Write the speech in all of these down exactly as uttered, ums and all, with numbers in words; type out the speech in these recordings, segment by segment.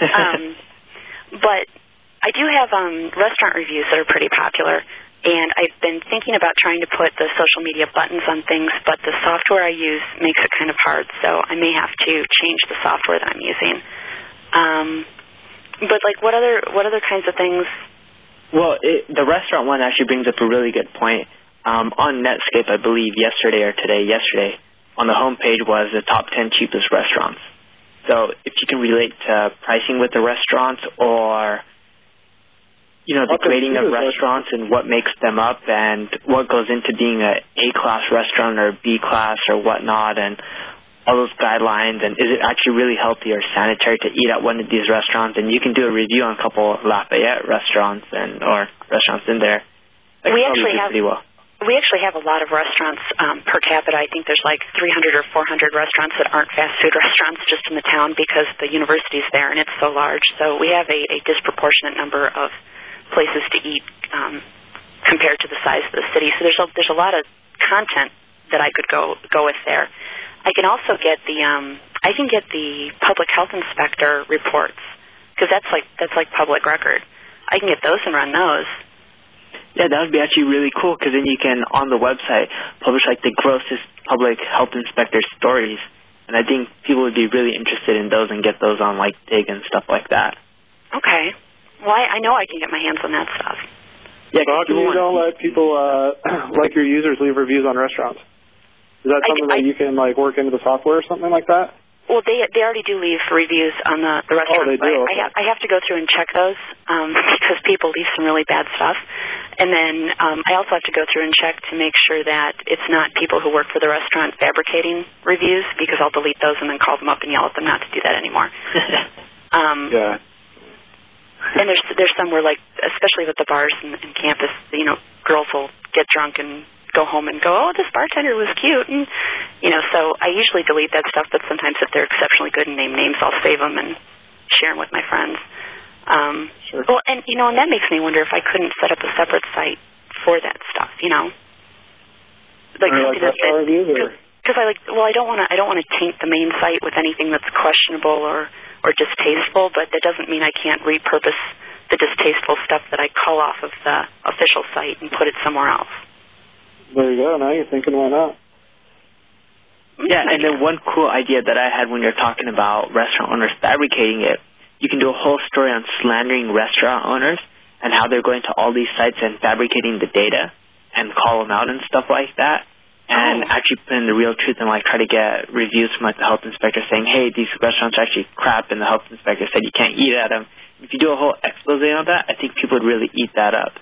um, but I do have um, restaurant reviews that are pretty popular, and I've been thinking about trying to put the social media buttons on things, but the software I use makes it kind of hard, so I may have to change the software that I'm using. Um, but, like, what other what other kinds of things? Well, it, the restaurant one actually brings up a really good point. Um, on Netscape, I believe, yesterday or today, yesterday, on the homepage was the top ten cheapest restaurants. So if you can relate to pricing with the restaurants or, you know, the grading of restaurants and what makes them up and what goes into being a A-class restaurant or B-class or whatnot and all those guidelines, and is it actually really healthy or sanitary to eat at one of these restaurants? And you can do a review on a couple Lafayette restaurants and or restaurants in there. That we actually have pretty well. We actually have a lot of restaurants um, per capita. I think there's like three hundred or four hundred restaurants that aren't fast food restaurants just in the town because the university's there and it's so large. So we have a, a disproportionate number of places to eat um, compared to the size of the city. So there's a, there's a lot of content that I could go go with there. I can also get the um, I can get the public health inspector reports because that's like that's like public record. I can get those and run those. Yeah, that would be actually really cool because then you can, on the website, publish like the grossest public health inspector stories. And I think people would be really interested in those and get those on like Dig and stuff like that. Okay. Well, I, I know I can get my hands on that stuff. Yeah, so how come you don't let people, uh, like your users, leave reviews on restaurants? Is that something I, I, that you can like work into the software or something like that? Well, they they already do leave reviews on the, the restaurant. Oh, they do? I, Okay. I, have, I have to go through and check those um, because people leave some really bad stuff. And then um, I also have to go through and check to make sure that it's not people who work for the restaurant fabricating reviews because I'll delete those and then call them up and yell at them not to do that anymore. um, yeah. And there's there's some where, like, especially with the bars and, and campus, you know, girls will get drunk and go home and go, oh, this bartender was cute. And, you know, so I usually delete that stuff, but sometimes if they're exceptionally good and name names, I'll save them and share them with my friends. Um, sure. Well, and, you know, and that makes me wonder if I couldn't set up a separate site for that stuff, you know? Like, or like restaurant reviews, or? Because I like, well, I don't want to, I don't want to taint the main site with anything that's questionable or, or distasteful, but that doesn't mean I can't repurpose the distasteful stuff that I cull off of the official site and put it somewhere else. There you go. Now you're thinking, why not? Yeah, and then one cool idea that I had when you're talking about restaurant owners fabricating it, you can do a whole story on slandering restaurant owners and how they're going to all these sites and fabricating the data and call them out and stuff like that, and oh. actually put in the real truth and like try to get reviews from like the health inspector saying, hey, these restaurants are actually crap, and the health inspector said you can't eat at them. If you do a whole expose on that, I think people would really eat that up.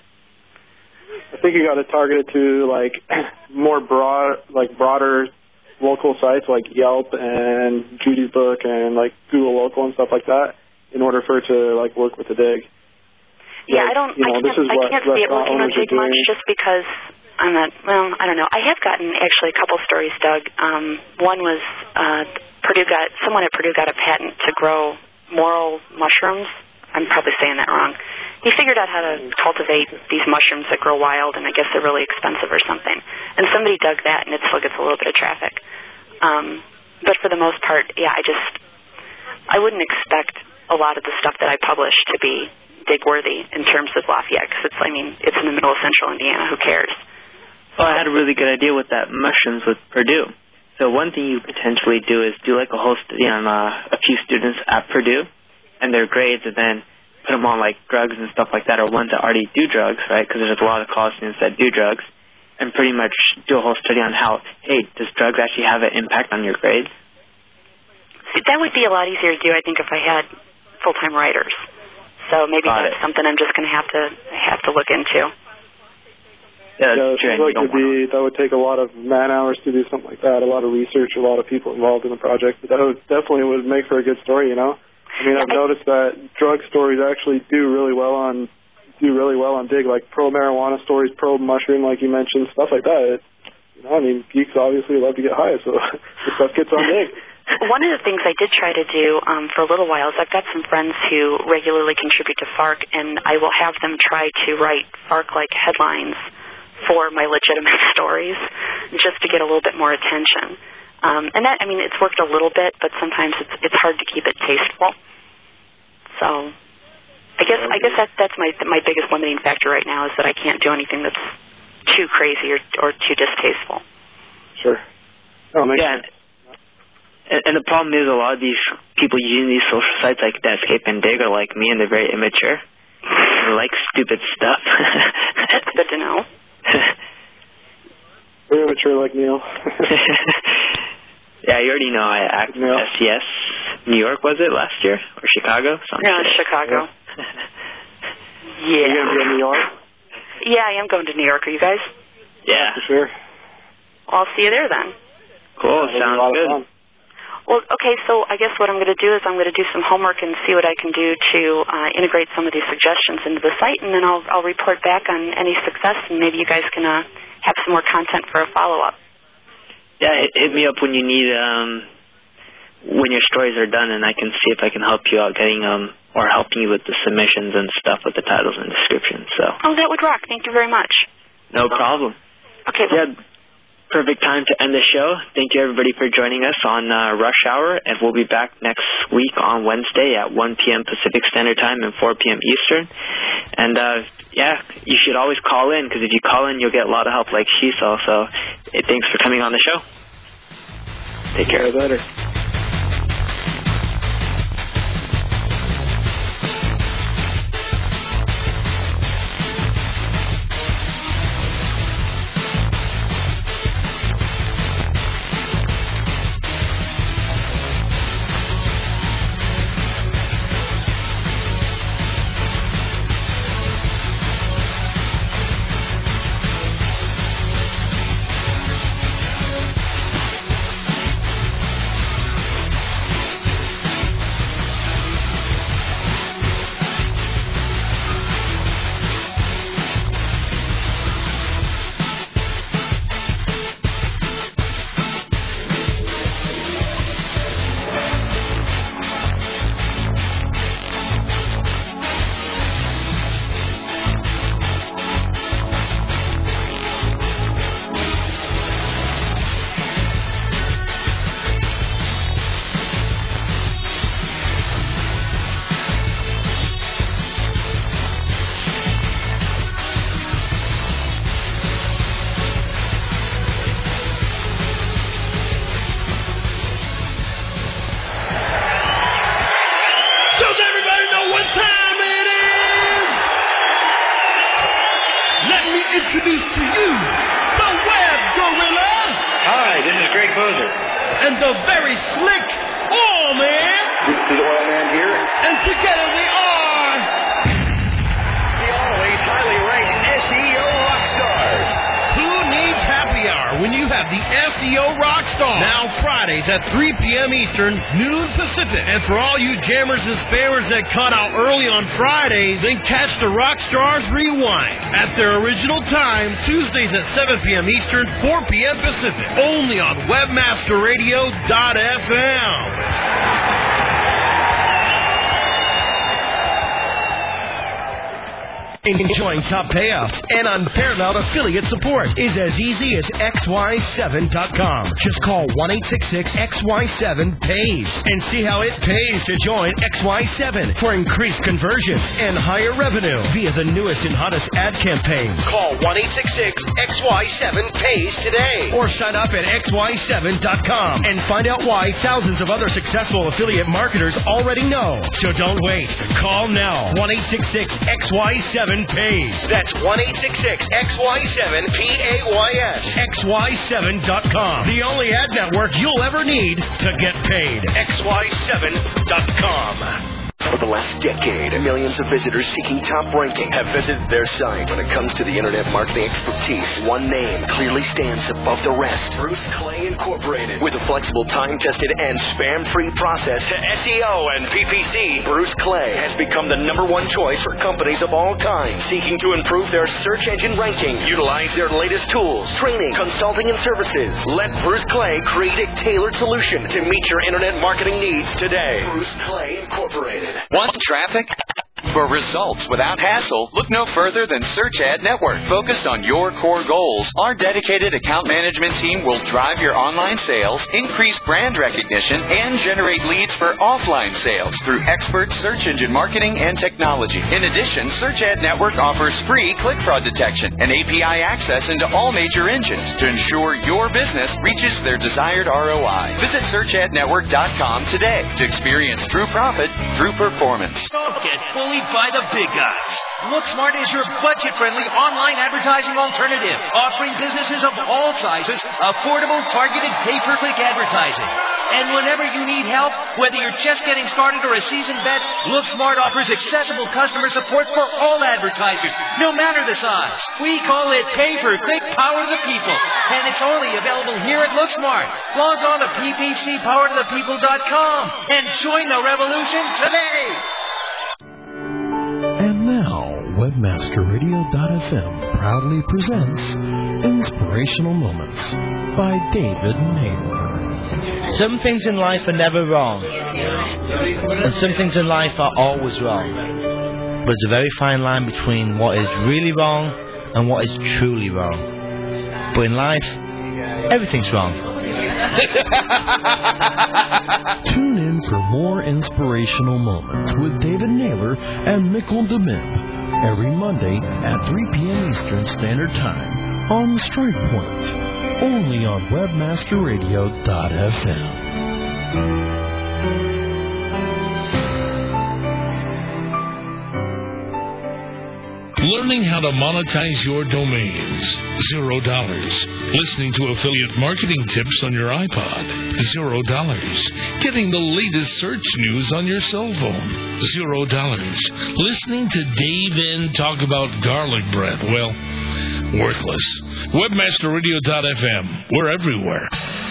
I think you got to target it to like more broad, like broader local sites like Yelp and Judy's Book and like Google Local and stuff like that in order for it to like work with the Dig. Yeah, like, I don't. You know, I can't. I can't see it working on Dig much just because I'm not. Well, I don't know. I have gotten actually a couple stories, Doug. Um, one was uh, Purdue got someone at Purdue got a patent to grow morel mushrooms. I'm probably saying that wrong. He figured out how to cultivate these mushrooms that grow wild, and I guess they're really expensive or something. And somebody dug that, and it still gets a little bit of traffic. Um, but for the most part, yeah, I just, I wouldn't expect a lot of the stuff that I publish to be dig-worthy in terms of Lafayette, because it's, I mean, it's in the middle of central Indiana. Who cares? Well, I had a really good idea with that mushrooms with Purdue. So one thing you potentially do is do like a whole study on uh, a few students at Purdue and their grades, and then put them on like drugs and stuff like that, or ones that already do drugs, right? Because there's a lot of college students that do drugs, and pretty much do a whole study on how, hey, does drugs actually have an impact on your grades? See, that would be a lot easier to do, I think, if I had full-time writers. So maybe Got that's it. something I'm just going to have to have to look into. Yeah, yeah, that's true. it like be, that would take a lot of man hours to do something like that, a lot of research, a lot of people involved in the project. But that would definitely would make for a good story, you know? I mean, I've noticed that drug stories actually do really well on do really well on Dig, like pro marijuana stories, pro mushroom, like you mentioned, stuff like that. It, you know, I mean, geeks obviously love to get high, so the stuff gets on Dig. One of the things I did try to do um, for a little while is I've got some friends who regularly contribute to FARC, and I will have them try to write FARC-like headlines for my legitimate stories just to get a little bit more attention. Um, and that, I mean, it's worked a little bit, but sometimes it's it's hard to keep it tasteful. So I guess I guess that that's my my biggest limiting factor right now is that I can't do anything that's too crazy or or too distasteful. Sure. Oh, yeah. And, and the problem is a lot of these people using these social sites like Netscape and Dig are like me, and they're very immature. They like stupid stuff. That's good to know. Very immature like Neil. Yeah, you already know I acted in S C S. New York, was it, last year? Or Chicago? Something no, Chicago. Yeah. yeah. Are you going to be in New York? Yeah, I am going to New York. Are you guys? Yeah. For sure. Well, I'll see you there then. Cool. Yeah, sounds good. Well, okay, so I guess what I'm going to do is I'm going to do some homework and see what I can do to uh, integrate some of these suggestions into the site, and then I'll, I'll report back on any success, and maybe you guys can uh, have some more content for a follow-up. Yeah, hit, hit me up when you need, um, when your stories are done, and I can see if I can help you out getting, um, or helping you with the submissions and stuff with the titles and descriptions, so. Oh, that would rock. Thank you very much. No problem. Okay. Well, yeah. Perfect time to end the show. Thank you, everybody, for joining us on uh, Rush Hour, and we'll be back next week on Wednesday at one p.m. Pacific Standard Time and four p.m. Eastern. And, uh, yeah, you should always call in, because if you call in, you'll get a lot of help like she saw. So hey, thanks for coming on the show. Take care. See you later. introduce to you the Web Gorilla. Hi, this is Greg Poser. And the very slick Oil Man. This is Oil Man here. And together we are the always highly ranked S E O Rockstars. Who needs happy hour when you have the S E O Rockstar? Now Fridays at three p.m. Eastern, noon Pacific. And for all you jammers and spammers that cut out early on Fridays, then catch the Rockstars Rewind at their original time, Tuesdays at seven p.m. Eastern, four p.m. Pacific. Only on webmaster radio dot f m. Enjoying top payouts and unparalleled affiliate support is as easy as X Y seven dot com. Just call one eight six six X Y seven pays and see how it pays to join X Y seven for increased conversions and higher revenue via the newest and hottest ad campaigns. Call one eight six six X Y seven pays today or sign up at X Y seven dot com and find out why thousands of other successful affiliate marketers already know. So don't wait. Call now. one eight six six X Y seven pays. That's one eight six six X Y seven P A Y S. X Y seven dot com. The only ad network you'll ever need to get paid. X Y seven dot com. For the last decade, millions of visitors seeking top ranking have visited their site. When it comes to the internet marketing expertise, one name clearly stands above the rest. Bruce Clay Incorporated. With a flexible, time-tested, and spam-free process to S E O and P P C, Bruce Clay has become the number one choice for companies of all kinds seeking to improve their search engine ranking. Utilize their latest tools, training, consulting, and services. Let Bruce Clay create a tailored solution to meet your internet marketing needs today. Bruce Clay Incorporated. Want traffic? For results without hassle, look no further than Search Ad Network. Focused on your core goals, our dedicated account management team will drive your online sales, increase brand recognition, and generate leads for offline sales through expert search engine marketing and technology. In addition, Search Ad Network offers free click fraud detection and A P I access into all major engines to ensure your business reaches their desired R O I. Visit search ad network dot com today to experience true profit through performance. Don't get bullied by the big guys. LookSmart is your budget-friendly online advertising alternative, offering businesses of all sizes affordable, targeted pay-per-click advertising. And whenever you need help, whether you're just getting started or a seasoned vet, LookSmart offers accessible customer support for all advertisers, no matter the size. We call it pay-per-click power to the people, and it's only available here at LookSmart. Log on to p p c power to the people dot com and join the revolution today. And now, webmaster radio dot f m proudly presents Inspirational Moments by David Naylor. Some things in life are never wrong, and some things in life are always wrong. But there's a very fine line between what is really wrong and what is truly wrong. But in life, everything's wrong. Tune in for more Inspirational Moments with David Naylor and Mikkel DeMimp every Monday at three p.m. Eastern Standard Time on Strike Point, only on webmaster radio dot f m. Learning how to monetize your domains. Zero dollars. Listening to affiliate marketing tips on your iPod. Zero dollars. Getting the latest search news on your cell phone. Zero dollars. Listening to Dave N talk about garlic bread. Well, worthless. webmaster radio dot f m. We're everywhere.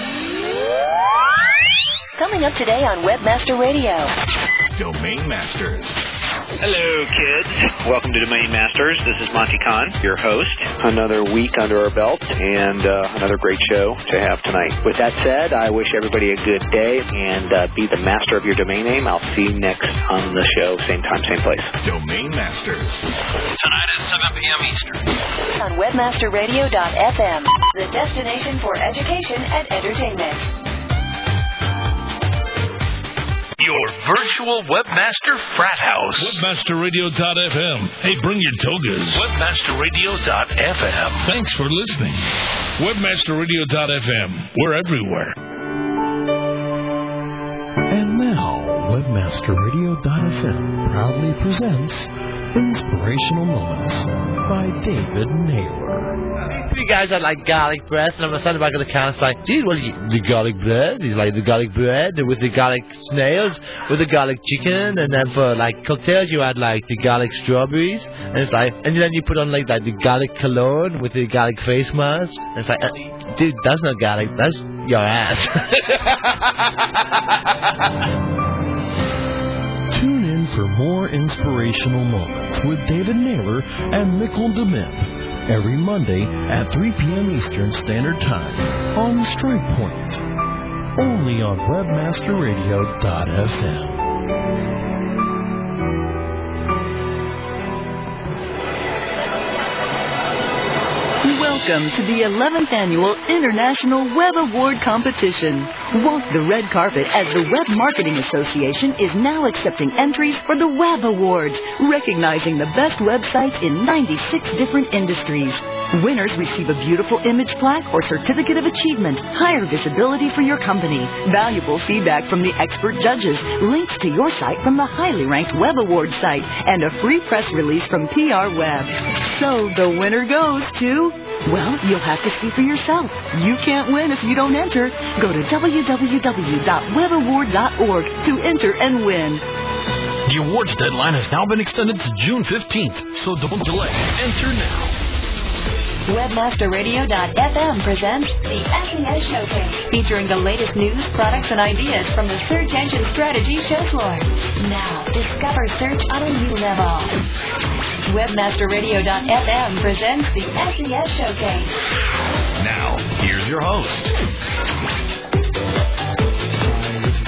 Coming up today on Webmaster Radio. Domain Masters. Hello, kids. Welcome to Domain Masters. This is Monty Kahn, your host. Another week under our belt and uh, another great show to have tonight. With that said, I wish everybody a good day and uh, be the master of your domain name. I'll see you next on the show, same time, same place. Domain Masters. Tonight at seven p.m. Eastern. On webmaster radio dot f m, the destination for education and entertainment. Your virtual webmaster frat house. webmaster radio dot f m. Hey, bring your togas. webmaster radio dot f m. Thanks for listening. webmaster radio dot f m. We're everywhere. And now, webmaster radio dot f m proudly presents Inspirational Moments by David Naylor. Three guys had like garlic bread, and I'm standing back on the counter, like, dude, what is the garlic bread? He's like, the garlic bread with the garlic snails, with the garlic chicken, and then for like cocktails, you had like the garlic strawberries, and it's like, and then you put on like, like the garlic cologne with the garlic face mask. And it's like, uh, dude, that's not garlic, that's your ass. Tune in for more Inspirational Moments with David Naylor and Mikkel DeMimp every Monday at three p.m. Eastern Standard Time on Strike Point, only on webmaster radio dot f m. Welcome to the eleventh Annual International Web Award Competition. Walk the red carpet as the Web Marketing Association is now accepting entries for the Web Awards, recognizing the best websites in ninety-six different industries. Winners receive a beautiful image plaque or certificate of achievement, higher visibility for your company, valuable feedback from the expert judges, links to your site from the highly ranked Web Awards site, and a free press release from P R Web. So the winner goes to... well, you'll have to see for yourself. You can't win if you don't enter. Go to w w w dot web award dot org to enter and win. The awards deadline has now been extended to June fifteenth, so don't delay. Enter now. webmaster radio dot f m presents the S E S Showcase, featuring the latest news, products, and ideas from the search engine strategy show floor. Now, discover search on a new level. webmaster radio dot f m presents the S E S Showcase. Now, here's your host.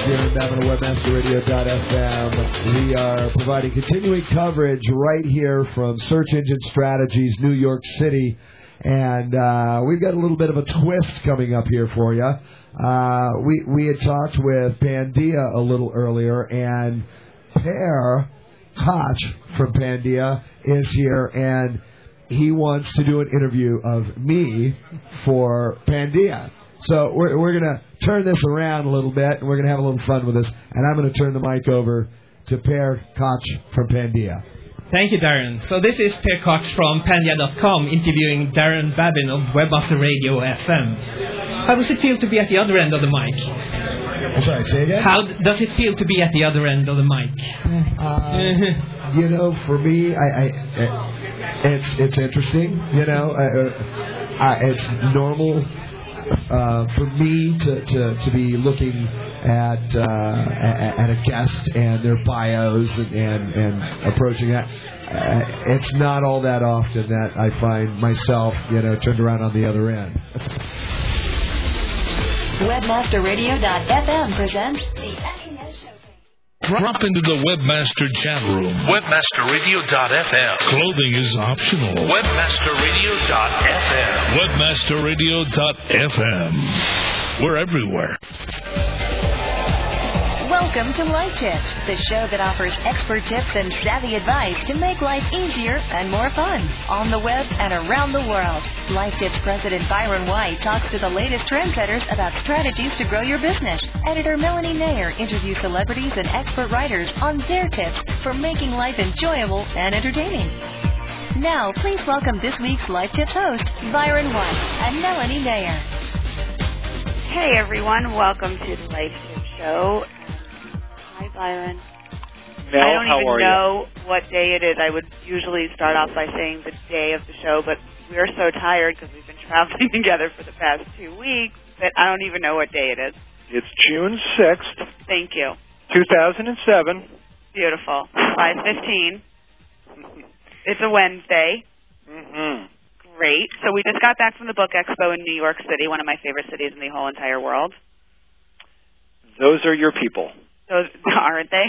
here in Babylon, webmaster radio dot f m. We are providing continuing coverage right here from Search Engine Strategies, New York City. And uh, we've got a little bit of a twist coming up here for you. Uh, we, we had talked with Pandia a little earlier, and Per Koch from Pandia is here, and he wants to do an interview of me for Pandia. So we're, we're going to turn this around a little bit, and we're going to have a little fun with this. And I'm going to turn the mic over to Per Koch from Pandia. Thank you, Darren. So this is Per Koch from Pandia dot com interviewing Darren Babin of Webmaster Radio F M. How does it feel to be at the other end of the mic? I'm sorry, say again? How d- does it feel to be at the other end of the mic? Uh, you know, for me, I, I, it's it's interesting. You know, I, I, it's normal uh, for me to, to, to be looking at, uh, at at a guest and their bios and and, and approaching that. Uh, it's not all that often that I find myself, you know, turned around on the other end. webmaster radio dot f m presents the Acting Edge Showcase. Drop into the Webmaster chat room. webmaster radio dot f m. Clothing is optional. webmaster radio dot f m. webmaster radio dot f m. We're everywhere. Welcome to Life Tips, the show that offers expert tips and savvy advice to make life easier and more fun on the web and around the world. Life Tips President Byron White talks to the latest trendsetters about strategies to grow your business. Editor Melanie Mayer interviews celebrities and expert writers on their tips for making life enjoyable and entertaining. Now, please welcome this week's Life Tips host, Byron White and Melanie Mayer. Hey, everyone. Welcome to the Life Tips Show. Hi, Byron. Mel, I don't how even are know you? What day it is. I would usually start off by saying the day of the show, but we're so tired because we've been traveling together for the past two weeks that I don't even know what day it is. It's June sixth. Thank you. two thousand seven. Beautiful. five fifteen. It's a Wednesday. Mm-hmm. Great. So we just got back from the Book Expo in New York City, one of my favorite cities in the whole entire world. Those are your people. Those aren't they?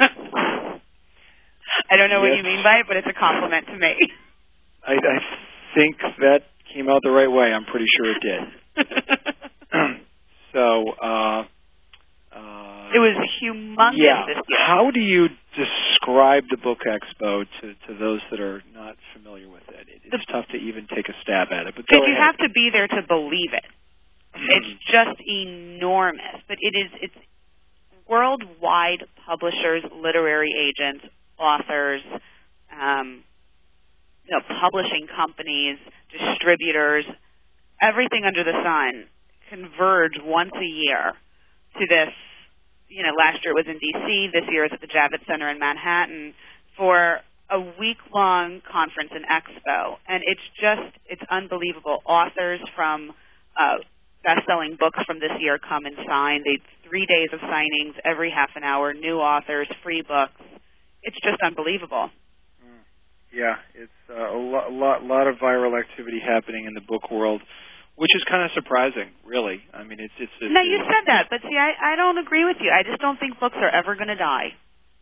I don't know what yes. you mean by it, but it's a compliment to me. I, I think that came out the right way. I'm pretty sure it did. so, uh, uh, it was humongous yeah. this year. How do you describe the Book Expo to, to those that are not familiar with it? It's the, tough to even take a stab at it. But because you have to be there to believe it. It's just enormous, but it is it's worldwide publishers, literary agents, authors, um, you know, publishing companies, distributors, everything under the sun converge once a year to this. You know, last year it was in D C, this year it's at the Javits Center in Manhattan for a week-long conference and expo, and it's just, it's unbelievable. Authors from uh, best-selling books from this year come and sign. They three days of signings every half an hour, new authors, free books. It's just unbelievable. Yeah, it's uh, a lot, lot, lot of viral activity happening in the book world, which is kind of surprising, really. I mean, it's it's. it's no, you said that, but see, I, I don't agree with you. I just don't think books are ever going to die.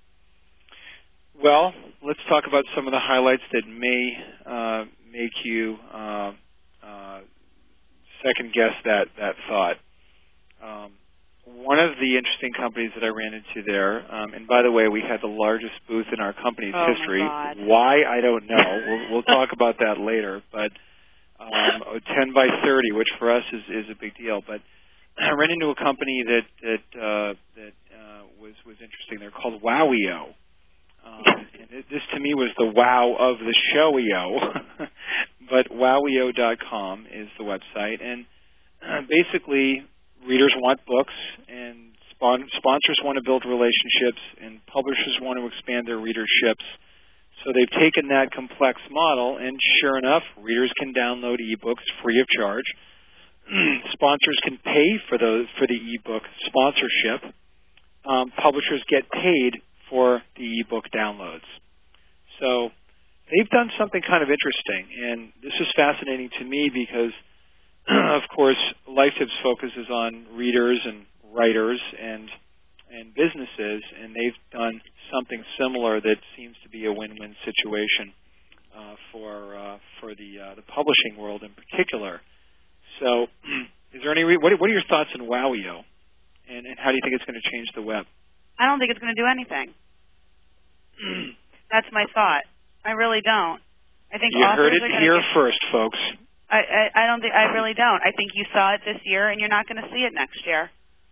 Well, let's talk about some of the highlights that may uh, make you uh, uh, second guess that that thought. Um, one of the interesting companies that I ran into there, um, and by the way, we had the largest booth in our company's oh history. My God. Why, I don't know. we'll, we'll talk about that later. But um, ten by thirty, which for us is, is a big deal. But I ran into a company that that uh, that uh, was was interesting. They're called Wowio. Um, and it, this to me was the wow of the show-io. But wowio dot com is the website, and uh, basically readers want books, and spon- sponsors want to build relationships, and publishers want to expand their readerships. So they've taken that complex model, and sure enough, readers can download ebooks free of charge. Sponsors can pay for the for the ebook sponsorship. Um, publishers get paid for the ebook downloads. So they've done something kind of interesting, and this is fascinating to me because, of course, Life Tips focuses on readers and writers, and and businesses, and they've done something similar that seems to be a win-win situation uh, for uh, for the uh, the publishing world in particular. So, is there any re- what, what are your thoughts on Wowio, and, and how do you think it's going to change the web? I don't think it's going to do anything. That's my thought. I really don't. I think you heard it here get... first, folks. I, I I don't think I really don't. I think you saw it this year, and you're not going to see it next year.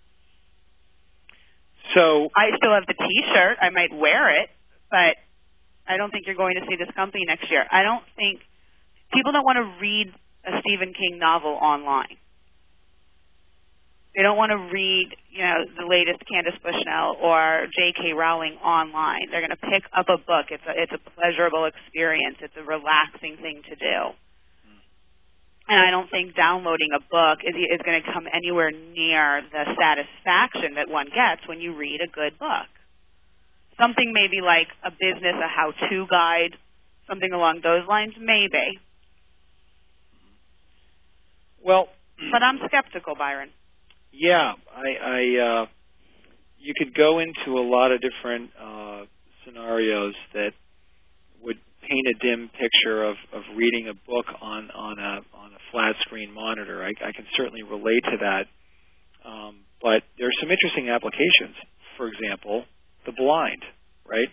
So I still have the T-shirt. I might wear it, but I don't think you're going to see this company next year. I don't think people don't want to read a Stephen King novel online. They don't want to read, you know, the latest Candace Bushnell or J K Rowling online. They're going to pick up a book. It's a it's a pleasurable experience. It's a relaxing thing to do. And I don't think downloading a book is is going to come anywhere near the satisfaction that one gets when you read a good book. Something maybe like a business, a how-to guide, something along those lines, maybe. Well, but I'm skeptical, Byron. Yeah, I, I uh, you could go into a lot of different uh, scenarios that would paint a dim picture of, of reading a book on, on a on a flat screen monitor. I, I can certainly relate to that. Um, but there are some interesting applications. For example, the blind, right?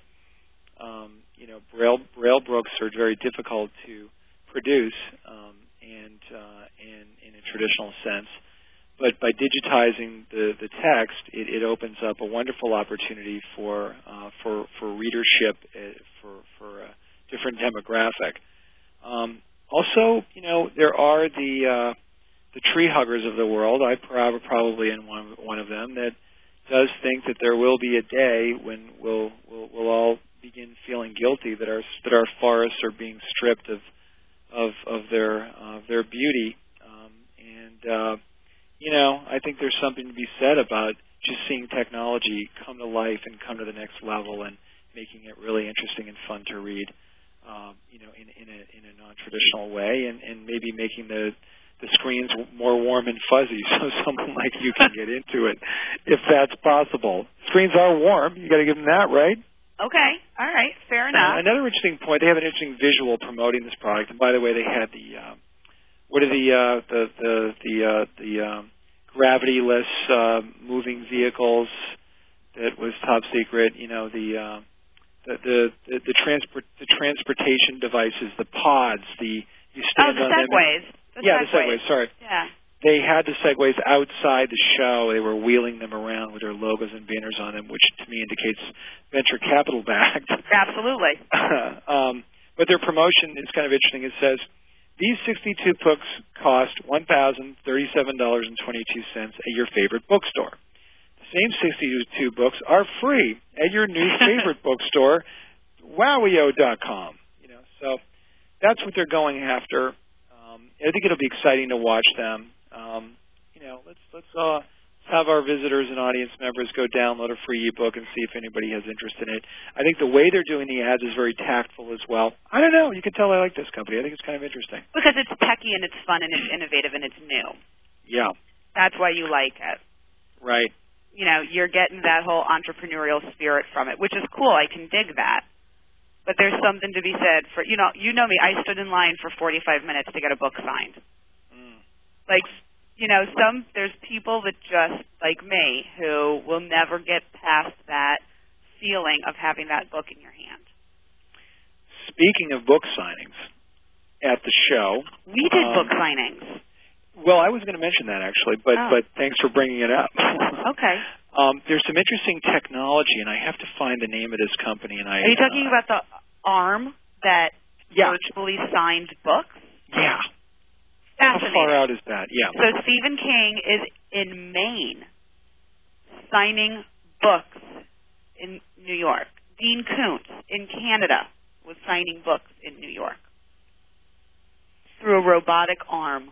Um, you know, braille braille books are very difficult to produce, um, and uh, in in a traditional sense. But by digitizing the, the text, it, it opens up a wonderful opportunity for uh, for for readership uh, for for a different demographic. Um, also, you know, there are the uh, the tree huggers of the world. I prob- probably am one one of them that does think that there will be a day when we'll we'll, we'll all begin feeling guilty that our that our forests are being stripped of of of their uh, their beauty, um, and uh, you know, I think there's something to be said about just seeing technology come to life and come to the next level and making it really interesting and fun to read, um, you know, in, in a in a non-traditional way, and, and maybe making the the screens more warm and fuzzy so someone like you can get into it, if that's possible. Screens are warm. You got to give them that, right? Okay. All right. Fair enough. Uh, another interesting point, they have an interesting visual promoting this product. And by the way, they had the uh, what are the uh, the the the uh, the um, gravity-less uh, moving vehicles that was top secret. You know, the uh, the the the, the transport the transportation devices, the pods, the you stand oh, the on Segways. them. The yeah, segways. the Segways. Sorry. Yeah. They had the Segways outside the show. They were wheeling them around with their logos and banners on them, which to me indicates venture capital backed. Absolutely. um, but their promotion is kind of interesting. It says, these sixty-two books cost one thousand thirty-seven dollars and twenty-two cents at your favorite bookstore. The same sixty-two books are free at your new favorite bookstore, wowio dot com. You know, so that's what they're going after. Um, I think it'll be exciting to watch them. Um, you know, let's let's uh, have our visitors and audience members go download a free ebook and see if anybody has interest in it. I think the way they're doing the ads is very tactful as well. I don't know. You can tell I like this company. I think it's kind of interesting. Because it's techy and it's fun and it's innovative and it's new. Yeah. That's why you like it. Right. You know, you're getting that whole entrepreneurial spirit from it, which is cool. I can dig that. But there's something to be said for, you know, you know me, I stood in line for forty-five minutes to get a book signed. Mm. Like, you know, some, there's people that just, like me, who will never get past that feeling of having that book in your hand. Speaking of book signings, at the show. We did um, book signings. Well, I was going to mention that, actually, but, oh. but thanks for bringing it up. Okay. Um, there's some interesting technology, and I have to find the name of this company. And I Are you talking uh, about the arm that yeah. virtually signed books? Yeah. Fascinating. How far out is that? Yeah. So Stephen King is in Maine signing books in New York. Dean Koontz in Canada was signing books in New York through a robotic arm.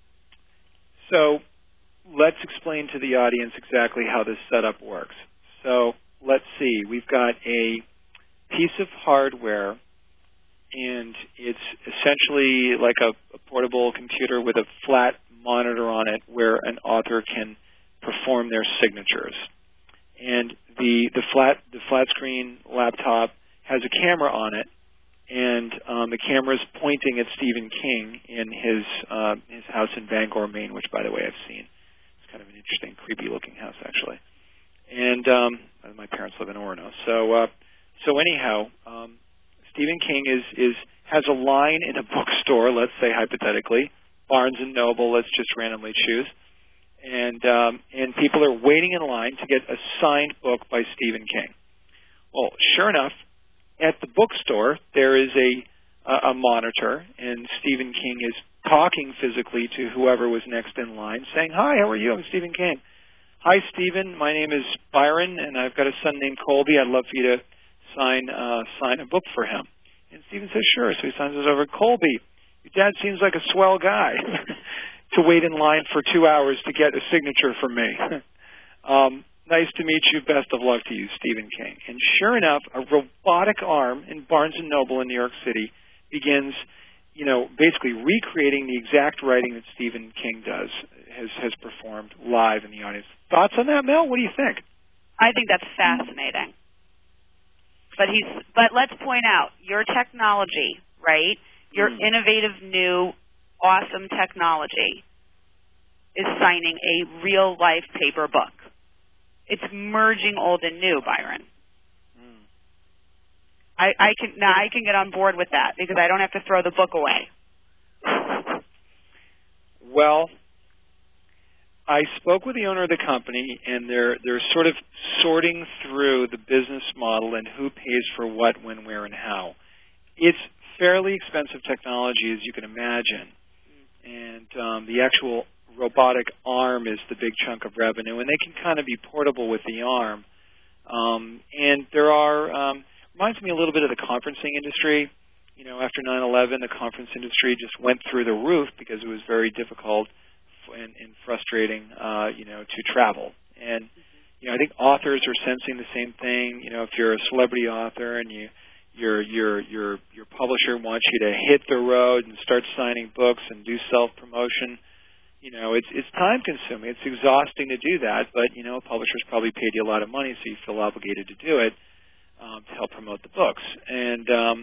So let's explain to the audience exactly how this setup works. So let's see. We've got a piece of hardware, and it's essentially like a, a portable computer with a flat monitor on it where an author can perform their signatures. and the the flat the flat screen laptop has a camera on it, and um, the camera is pointing at Stephen King in his uh, his house in Bangor, Maine, which, by the way, I've seen. It's kind of an interesting, creepy-looking house, actually. And um, my parents live in Orono. So uh, so anyhow, um, Stephen King is is has a line in a bookstore. Let's say hypothetically, Barnes and Noble. Let's just randomly choose. And um, and people are waiting in line to get a signed book by Stephen King. Well, sure enough, at the bookstore there is a a, a monitor, and Stephen King is talking physically to whoever was next in line, saying, "Hi, how are you? I'm Stephen King." "Hi, Stephen. My name is Byron, and I've got a son named Colby. I'd love for you to sign uh, sign a book for him." And Stephen says, "Sure." So he signs it over. "Colby, your dad seems like a swell guy." To wait in line for two hours to get a signature from me. um, nice to meet you. Best of luck to you, Stephen King. And sure enough, a robotic arm in Barnes and Noble in New York City begins, you know, basically recreating the exact writing that Stephen King does, has has performed live in the audience. Thoughts on that, Mel? What do you think? I think that's fascinating. But he's. But let's point out your technology, right? Your mm. innovative new. Awesome technology is signing a real-life paper book. It's merging old and new, Byron. Mm. I, I can now I can get on board with that because I don't have to throw the book away. Well, I spoke with the owner of the company, and they're they're sort of sorting through the business model and who pays for what, when, where, and how. It's fairly expensive technology, as you can imagine. And um, the actual robotic arm is the big chunk of revenue, and they can kind of be portable with the arm. Um, and there are, um, reminds me a little bit of the conferencing industry. You know, after nine eleven, the conference industry just went through the roof because it was very difficult and, and frustrating, uh, you know, to travel. And, you know, I think authors are sensing the same thing. You know, if you're a celebrity author and you Your your your your publisher wants you to hit the road and start signing books and do self promotion. You know, it's it's time consuming. It's exhausting to do that, but you know, publishers probably paid you a lot of money, so you feel obligated to do it um, to help promote the books. And um,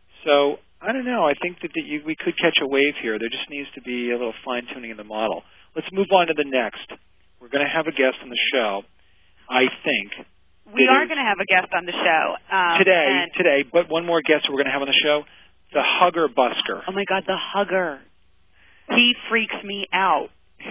so I don't know. I think that the, you, we could catch a wave here. There just needs to be a little fine tuning in the model. Let's move on to the next. We're going to have a guest on the show, I think. We are going to have a guest on the show. Um, today, and today, but one more guest we're going to have on the show, the Hugger Busker. Oh, my God, the Hugger. He freaks me out.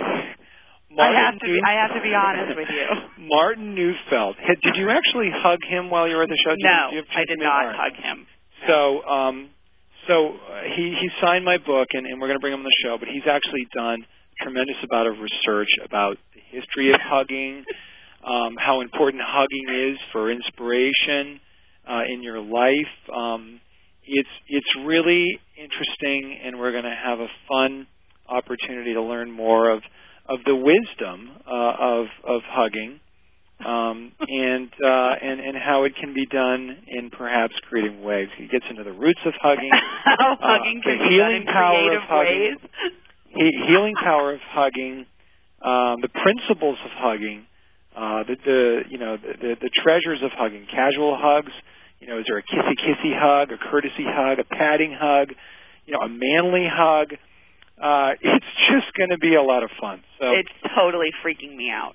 Martin I have to be, Neufeld, I have to be honest with you. Martin Neufeld. Did you actually hug him while you were at the show? Did no, you, I did not right. hug him. So um, so uh, he, he signed my book, and, and we're going to bring him on the show, but he's actually done a tremendous amount of research about the history of hugging, Um, how important hugging is for inspiration uh, in your life. Um, it's it's really interesting, and we're going to have a fun opportunity to learn more of of the wisdom uh, of of hugging, um, and uh, and and how it can be done in perhaps creative ways. He gets into the roots of hugging, how hugging uh, can the be healing done in power creative of hugging, ways, he, healing power of hugging, um, the principles of hugging. Uh, the, the you know the, the the treasures of hugging, casual hugs. You know, is there a kissy kissy hug, a courtesy hug, a patting hug? You know, a manly hug. Uh, it's just going to be a lot of fun. So it's totally freaking me out.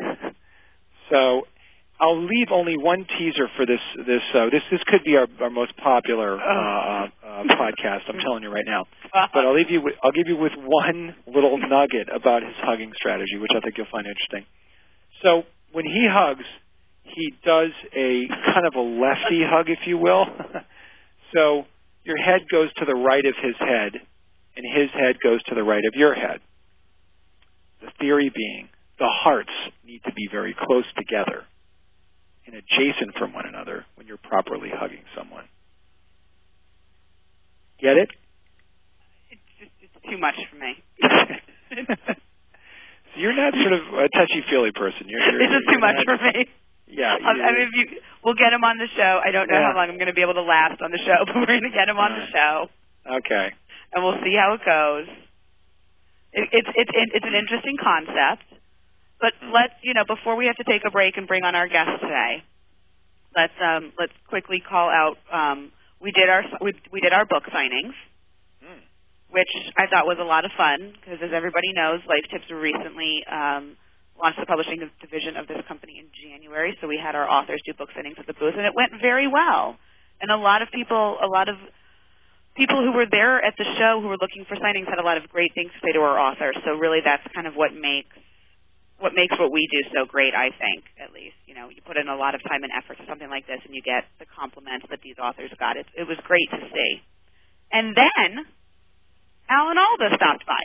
So I'll leave only one teaser for this. This uh, this this could be our, our most popular uh, uh, podcast. I'm telling you right now. But I'll leave you. With, I'll give you with one little nugget about his hugging strategy, which I think you'll find interesting. So when he hugs, he does a kind of a lefty hug, if you will. So your head goes to the right of his head, and his head goes to the right of your head. The theory being the hearts need to be very close together and adjacent from one another when you're properly hugging someone. Get it? It's just it's too much for me. So you're not sort of a touchy-feely person. You're, you're, this is too much not, for me. Yeah. Um, I mean, if you, we'll get him on the show. I don't know yeah. how long I'm going to be able to last on the show, but we're going to get him on right. the show. Okay. And we'll see how it goes. It, it's it's it's an interesting concept. But let's, you know, before we have to take a break and bring on our guest today, let's um, let's quickly call out. Um, we did our we, we did our book signings, mm. which I thought was a lot of fun because, as everybody knows, Life Tips recently um, launched the publishing division of this company in January. So we had our authors do book signings at the booth, and it went very well. And a lot of people, a lot of people who were there at the show who were looking for signings had a lot of great things to say to our authors. So really, that's kind of what makes. What makes what we do so great, I think, at least. You know, you put in a lot of time and effort to something like this, and you get the compliments that these authors got. It, it was great to see. And then Alan Alda stopped by.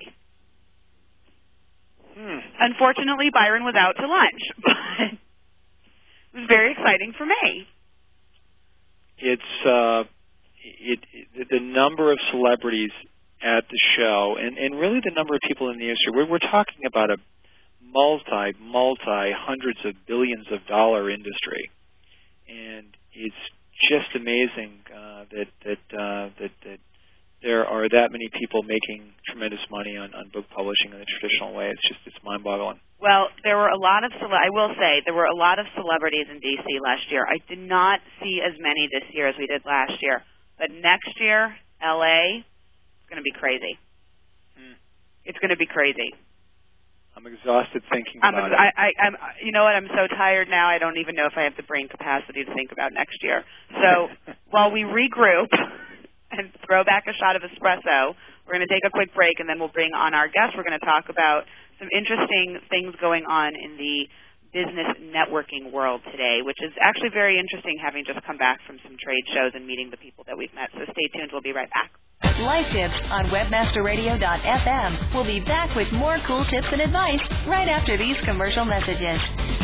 Hmm. Unfortunately, Byron was out to lunch, but it was very exciting for me. It's uh, it, it the number of celebrities at the show, and, and really the number of people in the industry. We're, we're talking about a multi, multi, hundreds of billions of dollar industry, and it's just amazing uh, that that, uh, that that there are that many people making tremendous money on, on book publishing in the traditional way. It's just it's mind-boggling. Well, there were a lot of cele- I will say there were a lot of celebrities in D C last year. I did not see as many this year as we did last year, but next year, L A, it's going to be crazy. Hmm. It's going to be crazy. I'm exhausted thinking I'm about ex- it. I, I, I'm, you know what? I'm so tired now. I don't even know if I have the brain capacity to think about next year. So while we regroup and throw back a shot of espresso, we're going to take a quick break, and then we'll bring on our guest. We're going to talk about some interesting things going on in the business networking world today, which is actually very interesting, having just come back from some trade shows and meeting the people that we've met. So stay tuned. We'll be right back. Life Tips on webmaster radio dot f m. We'll be back with more cool tips and advice right after these commercial messages.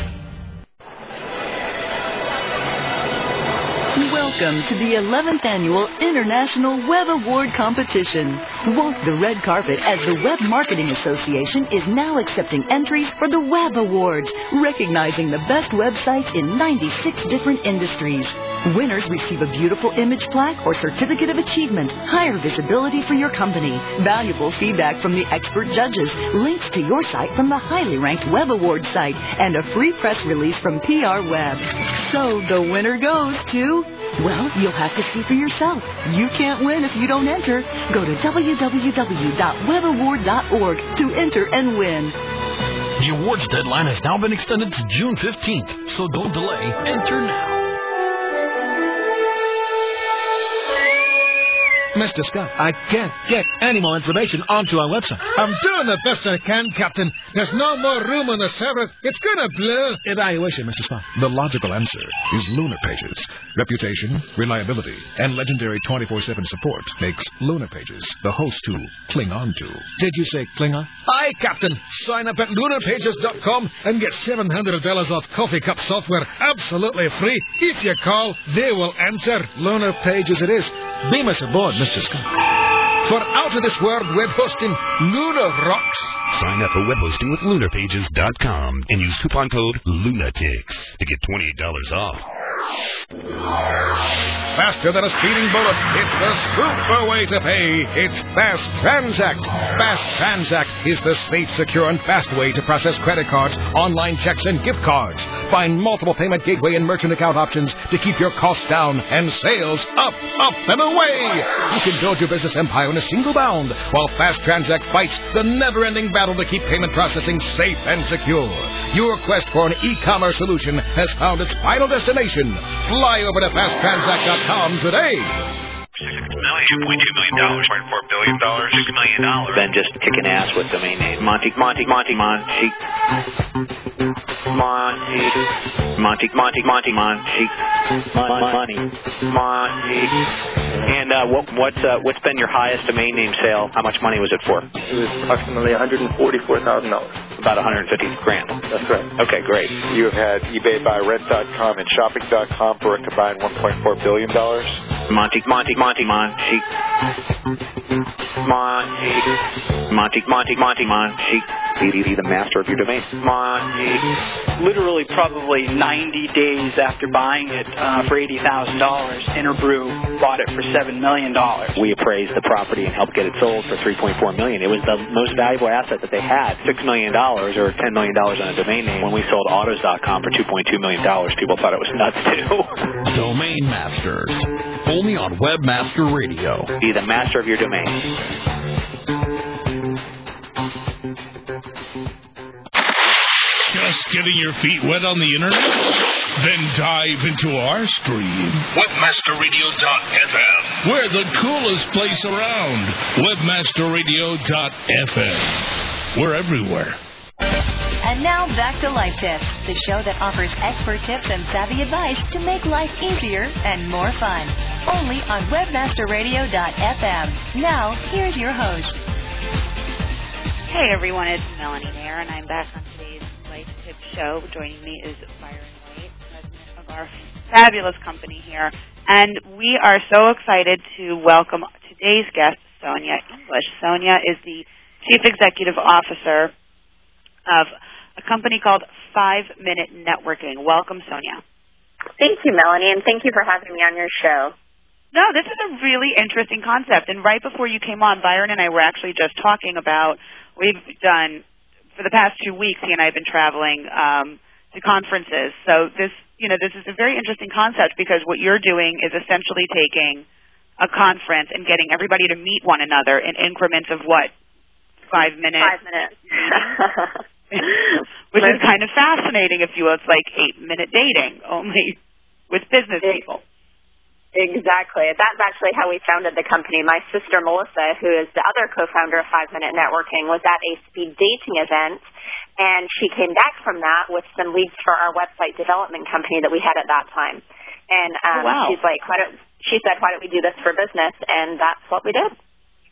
Welcome to the eleventh Annual International Web Award Competition. Walk the red carpet as the Web Marketing Association is now accepting entries for the Web Awards, recognizing the best websites in ninety-six different industries. Winners receive a beautiful image plaque or certificate of achievement, higher visibility for your company, valuable feedback from the expert judges, links to your site from the highly ranked Web Awards site, and a free press release from P R Web. So the winner goes to... Well, you'll have to see for yourself. You can't win if you don't enter. Go to w w w dot web award dot org to enter and win. The awards deadline has now been extended to June fifteenth, so don't delay. Enter now. Mister Scott, I can't get any more information onto our website. I'm doing the best I can, Captain. There's no more room on the server. It's gonna blow. Evaluation, Mister Scott. The logical answer is Lunar Pages. Reputation, reliability, and legendary twenty-four seven support makes Lunar Pages the host to cling on to. Did you say Klingon? Aye, Captain. Sign up at lunar pages dot com and get seven hundred dollars off coffee cup software absolutely free. If you call, they will answer. Lunar Pages it is. Beam us aboard, Mister Scott. For out-of-this-world web hosting, Lunar rocks. Sign up for web hosting with lunar pages dot com and use coupon code LUNATICS to get twenty-eight dollars off. Faster than a speeding bullet. It's the super way to pay. It's Fast Transact. Fast Transact is the safe, secure, and fast way to process credit cards, online checks, and gift cards. Find multiple payment gateway and merchant account options to keep your costs down and sales up, up, and away. You can build your business empire in a single bound while Fast Transact fights the never-ending battle to keep payment processing safe and secure. Your quest for an e-commerce solution has found its final destination. Fly over to fast transact dot com today. two point two million dollars, two point four billion dollars, six million dollars. Then just kicking ass with domain name. Monty, Monty, Monty, Monty. Monty. Monty, Monty, Monty, Monty. Monty. Monty. And uh, what, what's uh, what's been your highest domain name sale? How much money was it for? It was approximately one hundred forty-four thousand dollars. About one hundred fifty grand. That's right. Okay, great. You have had eBay Buy Rent dot com and Shopping dot com for a combined one point four billion dollars. Monty, Monty, Monty, Monty. Monty. Monty, Monty, Monty, Monty. Be, be the master of your domain. Monty, literally probably ninety days after buying it uh, for eighty thousand dollars, Interbrew bought it for seven million dollars. We appraised the property and helped get it sold for three point four million dollars. It was the most valuable asset that they had. six million dollars or ten million dollars on a domain name. When we sold autos dot com for two point two million dollars, people thought it was nuts, too. Domain Masters. Only on Webmaster Radio. Be the master of your domain. Just getting your feet wet on the internet? Then dive into our stream. Webmaster Radio dot f m. We're the coolest place around. Webmaster Radio dot f m. We're everywhere. And now back to Life Tips, the show that offers expert tips and savvy advice to make life easier and more fun. Only on Webmaster Radio dot f m. Now, here's your host. Hey everyone, it's Melanie Mayer, and I'm back on today's Life Tips show. Joining me is Byron White, president of our fabulous company here. And we are so excited to welcome today's guest, Sonia English. Sonia is the Chief Executive Officer of a company called Five Minute Networking. Welcome, Sonia. Thank you, Melanie, and thank you for having me on your show. No, this is a really interesting concept. And right before you came on, Byron and I were actually just talking about, we've done, for the past two weeks, he and I have been traveling um, to conferences. So this, you know, this is a very interesting concept because what you're doing is essentially taking a conference and getting everybody to meet one another in increments of what? Five minutes? Five minutes. Which is kind of fascinating, if you will. It's like eight-minute dating, only with business people. Exactly. That's actually how we founded the company. My sister, Melissa, who is the other co-founder of Five Minute Networking, was at a speed dating event, and she came back from that with some leads for our website development company that we had at that time. And um, oh, wow. she's like, why don't, she said, why don't we do this for business? And that's what we did.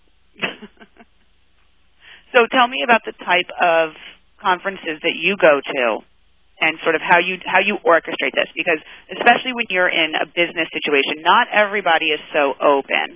So tell me about the type of conferences that you go to and sort of how you how you orchestrate this, because especially when you're in a business situation, not everybody is so open.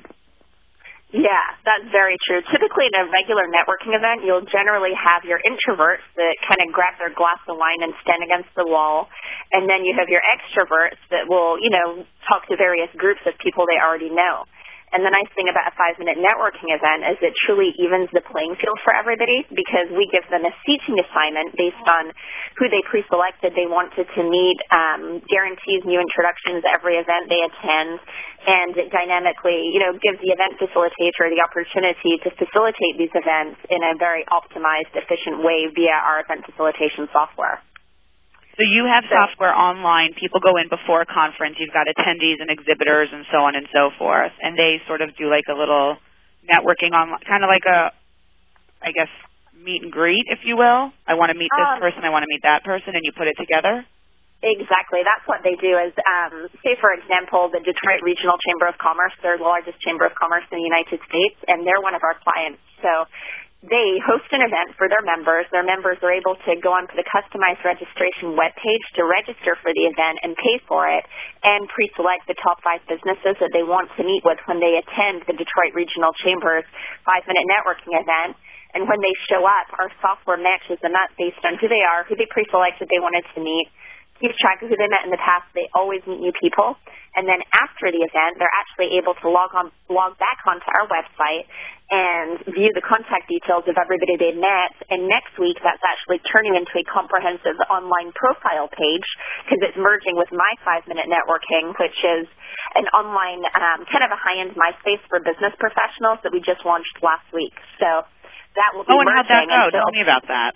Yeah, that's very true. Typically in a regular networking event, you'll generally have your introverts that kind of grab their glass of wine and stand against the wall, and then you have your extroverts that will, you know, talk to various groups of people they already know. And the nice thing about a five-minute networking event is it truly evens the playing field for everybody, because we give them a seating assignment based on who they pre-selected they wanted to meet, um, guarantees new introductions every event they attend, and it dynamically, you know, gives the event facilitator the opportunity to facilitate these events in a very optimized, efficient way via our event facilitation software. So you have software online. People go in before a conference. You've got attendees and exhibitors and so on and so forth. And they sort of do like a little networking online, kind of like a, I guess, meet and greet, if you will. I want to meet this um, person. I want to meet that person. And you put it together? Exactly. That's what they do is, um, say, for example, the Detroit Regional Chamber of Commerce. They're the largest chamber of commerce in the United States, and they're one of our clients. So they host an event for their members. Their members are able to go onto the customized registration webpage to register for the event and pay for it, and pre-select the top five businesses that they want to meet with when they attend the Detroit Regional Chamber's five-minute networking event. And when they show up, our software matches them up based on who they are, who they pre-selected they wanted to meet, keeps track of who they met in the past. They always meet new people. And then after the event, they're actually able to log on, log back onto our website and view the contact details of everybody they met. And next week, that's actually turning into a comprehensive online profile page, because it's merging with My Five-Minute Networking, which is an online, um, kind of a high-end MySpace for business professionals that we just launched last week. So that will be oh, and how'd that go? Until, Tell me about that.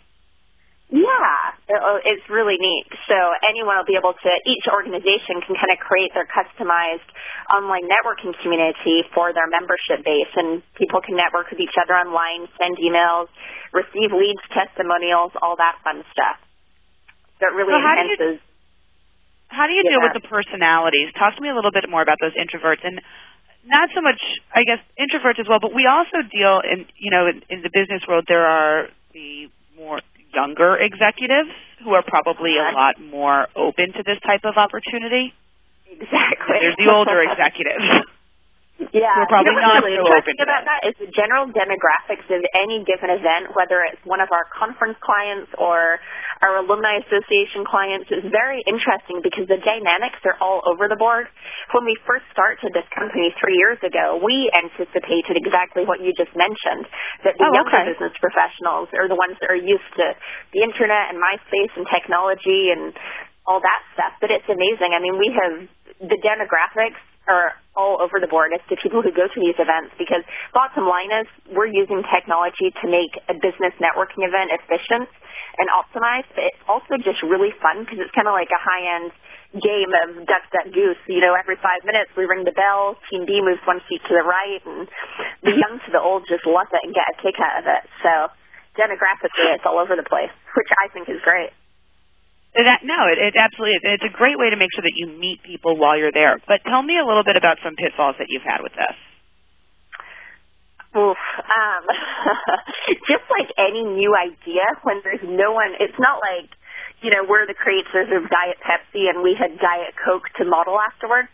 Yeah, it's really neat. So anyone will be able to, each organization can kind of create their customized online networking community for their membership base, and people can network with each other online, send emails, receive leads, testimonials, all that fun stuff. So it really so how enhances. Do you, how do you yeah. deal with the personalities? Talk to me a little bit more about those introverts, and not so much, I guess, introverts as well, but we also deal in, you know, in, in the business world, there are the more younger executives who are probably a lot more open to this type of opportunity. Exactly. And there's the older executives. Yeah, who are probably you know not what's really so open interesting to about that. that is the general demographics of any given event, whether it's one of our conference clients or our alumni association clients, is very interesting because the dynamics are all over the board. When we first started this company three years ago, we anticipated exactly what you just mentioned, that the Oh, younger okay. business professionals are the ones that are used to the internet and MySpace and technology and all that stuff. But it's amazing. I mean, we have the demographics are all over the board as to people who go to these events, because bottom line is we're using technology to make a business networking event efficient and optimized, but it's also just really fun because it's kind of like a high-end game of duck, duck, goose. You know, every five minutes we ring the bell, Team B moves one seat to the right, and the young to the old just love it and get a kick out of it. So demographically, it's all over the place, which I think is great. That, no, it, it absolutely is. It's a great way to make sure that you meet people while you're there. But tell me a little bit about some pitfalls that you've had with this. Oof. Um, just like any new idea, when there's no one, it's not like, you know, we're the creators of Diet Pepsi and we had Diet Coke to model afterwards.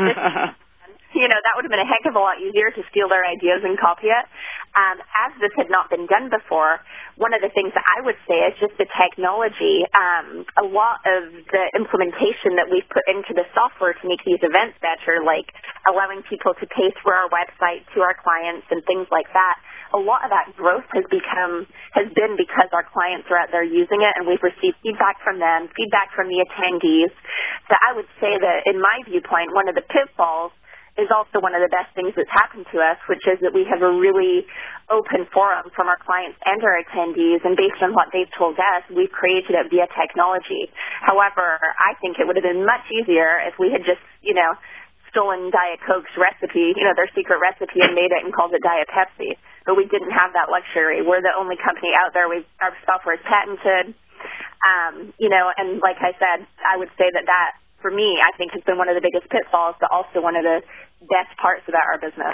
You know, that would have been a heck of a lot easier to steal their ideas and copy it. Um, as this had not been done before, one of the things that I would say is just the technology. Um, a lot of the implementation that we've put into the software to make these events better, like allowing people to pay through our website to our clients and things like that, a lot of that growth has become, has been because our clients are out there using it, and we've received feedback from them, feedback from the attendees. So I would say that, in my viewpoint, one of the pitfalls is also one of the best things that's happened to us, which is that we have a really open forum from our clients and our attendees, and based on what they've told us, we've created it via technology. However, I think it would have been much easier if we had just, you know, stolen Diet Coke's recipe, you know, their secret recipe, and made it and called it Diet Pepsi. But we didn't have that luxury. We're the only company out there. We've, our software is patented. Um, you know, and like I said, I would say that that, for me, I think has been one of the biggest pitfalls, but also one of the best parts about our business.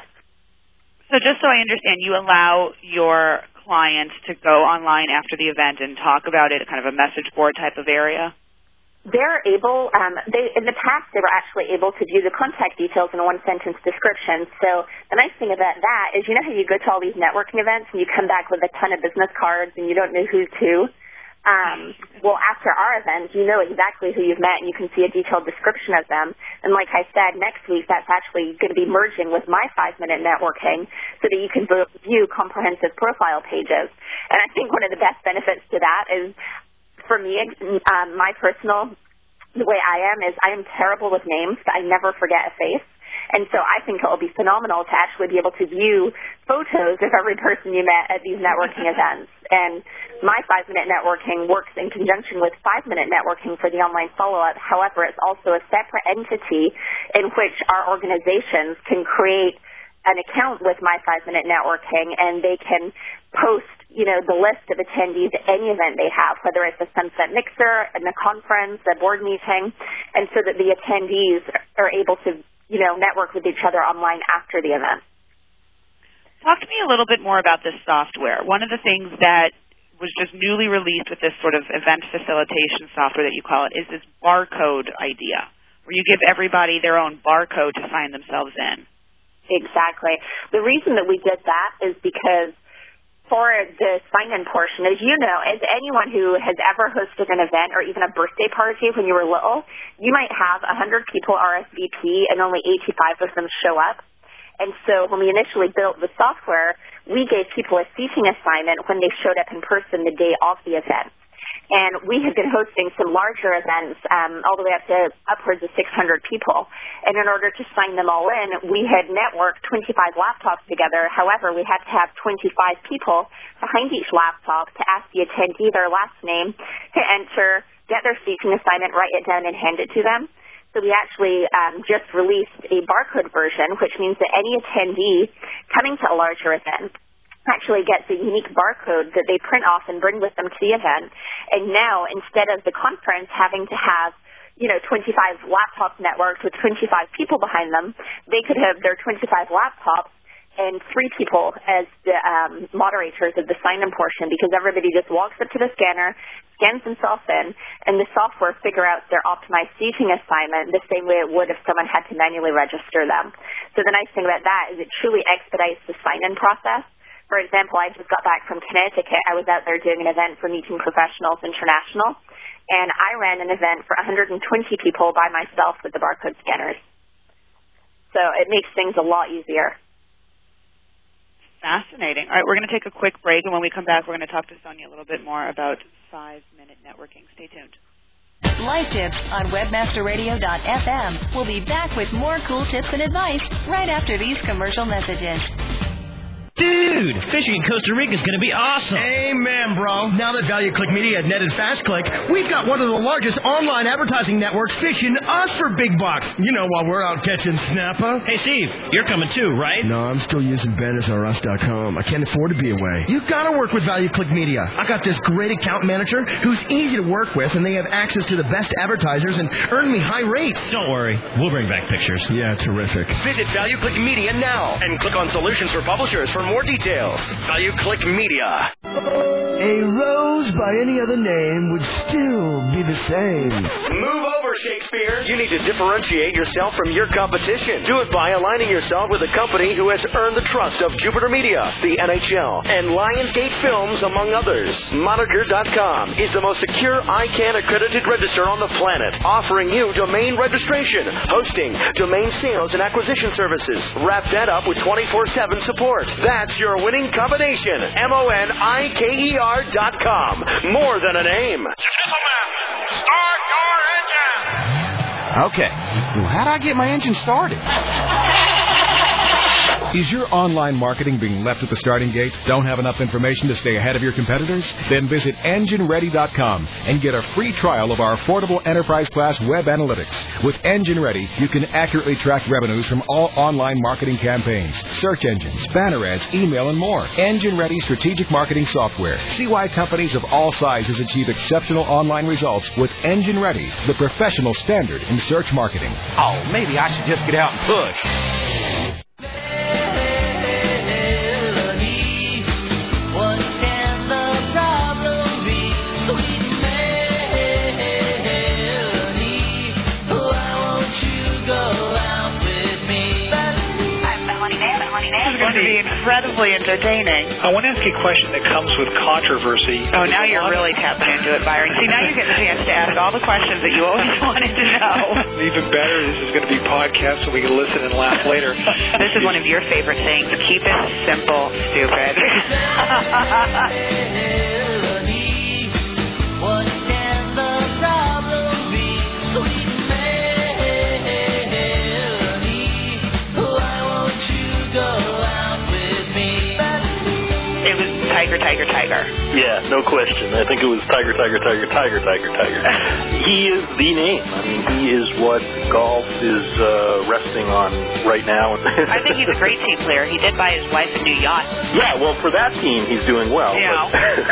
So just so I understand, you allow your clients to go online after the event and talk about it, kind of a message board type of area? They're able, um, they, in the past, they were actually able to view the contact details in a one-sentence description. So the nice thing about that is, you know how you go to all these networking events and you come back with a ton of business cards and you don't know who's who? Um, well, after our event, you know exactly who you've met, and you can see a detailed description of them. And like I said, next week, that's actually going to be merging with my five-minute networking so that you can view comprehensive profile pages. And I think one of the best benefits to that is, for me, um, my personal, the way I am is I am terrible with names. I never forget a face. And so I think it will be phenomenal to actually be able to view photos of every person you met at these networking events. And my five-minute networking works in conjunction with five-minute networking for the online follow-up. However, it's also a separate entity in which our organizations can create an account with my five-minute networking, and they can post, you know, the list of attendees at any event they have, whether it's a Sunset Mixer, a conference, a board meeting, and so that the attendees are able to, you know, network with each other online after the event. Talk to me a little bit more about this software. One of the things that was just newly released with this sort of event facilitation software that you call it is this barcode idea, where you give everybody their own barcode to sign themselves in. Exactly. The reason that we did that is because for the sign-in portion, as you know, as anyone who has ever hosted an event or even a birthday party when you were little, you might have one hundred people R S V P and only eighty-five of them show up. And so when we initially built the software, we gave people a seating assignment when they showed up in person the day of the event. And we had been hosting some larger events, um, all the way up to upwards of six hundred people. And in order to sign them all in, we had networked twenty-five laptops together. However, we had to have twenty-five people behind each laptop to ask the attendee their last name, to enter, get their seating assignment, write it down, and hand it to them. So we actually um, just released a barcode version, which means that any attendee coming to a larger event actually gets a unique barcode that they print off and bring with them to the event. And now, instead of the conference having to have, you know, twenty-five laptops networked with twenty-five people behind them, they could have their twenty-five laptops and three people as the um, moderators of the sign-in portion, because everybody just walks up to the scanner, scans themselves in, and the software figure out their optimized seating assignment the same way it would if someone had to manually register them. So the nice thing about that is it truly expedites the sign-in process. For example, I just got back from Connecticut. I was out there doing an event for Meeting Professionals International, and I ran an event for one hundred twenty people by myself with the barcode scanners. So it makes things a lot easier. Fascinating. All right, we're going to take a quick break, and when we come back, we're going to talk to Sonia a little bit more about five-minute networking. Stay tuned. Live Tips on webmaster radio dot f m. We'll be back with more cool tips and advice right after these commercial messages. Dude, fishing in Costa Rica is going to be awesome. Amen, bro. Now that ValueClick Media had netted FastClick, we've got one of the largest online advertising networks fishing us for big bucks. You know, while we're out catching snapper. Hey, Steve, you're coming too, right? No, I'm still using banners r us dot com. I can't afford to be away. You got to work with ValueClick Media. I got this great account manager who's easy to work with, and they have access to the best advertisers and earn me high rates. Don't worry. We'll bring back pictures. Yeah, terrific. Visit ValueClick Media now and click on Solutions for Publishers for more details. ValueClick Media. A rose by any other name would still be the same. Move over, Shakespeare. You need to differentiate yourself from your competition. Do it by aligning yourself with a company who has earned the trust of Jupiter Media, the N H L, and Lionsgate Films, among others. Moniker dot com is the most secure I CANN accredited register on the planet, offering you domain registration, hosting, domain sales, and acquisition services. Wrap that up with twenty-four seven support. That's your winning combination. M O N I K E R dot com. More than a name. Gentlemen, start your engine! Okay, well, how'd I get my engine started? Is your online marketing being left at the starting gate? Don't have enough information to stay ahead of your competitors? Then visit engine ready dot com and get a free trial of our affordable enterprise-class web analytics. With Engine Ready, you can accurately track revenues from all online marketing campaigns, search engines, banner ads, email, and more. Engine Ready strategic marketing software. See why companies of all sizes achieve exceptional online results with Engine Ready, the professional standard in search marketing. Oh, maybe I should just get out and push. Going to be incredibly entertaining. I want to ask you a question that comes with controversy. Oh, now you're really tapping into it, Byron. See, now you get the chance to ask all the questions that you always wanted to know. Even better, this is going to be podcast, so we can listen and laugh later. This is one of your favorite things. Keep it simple, stupid. Tiger, Tiger, Tiger. Yeah, no question. I think it was Tiger, Tiger, Tiger, Tiger, Tiger, Tiger. He is the name. I mean, he is what golf is uh, resting on right now. I think he's a great team player. He did buy his wife a new yacht. Yeah, well, for that team, he's doing well. Yeah.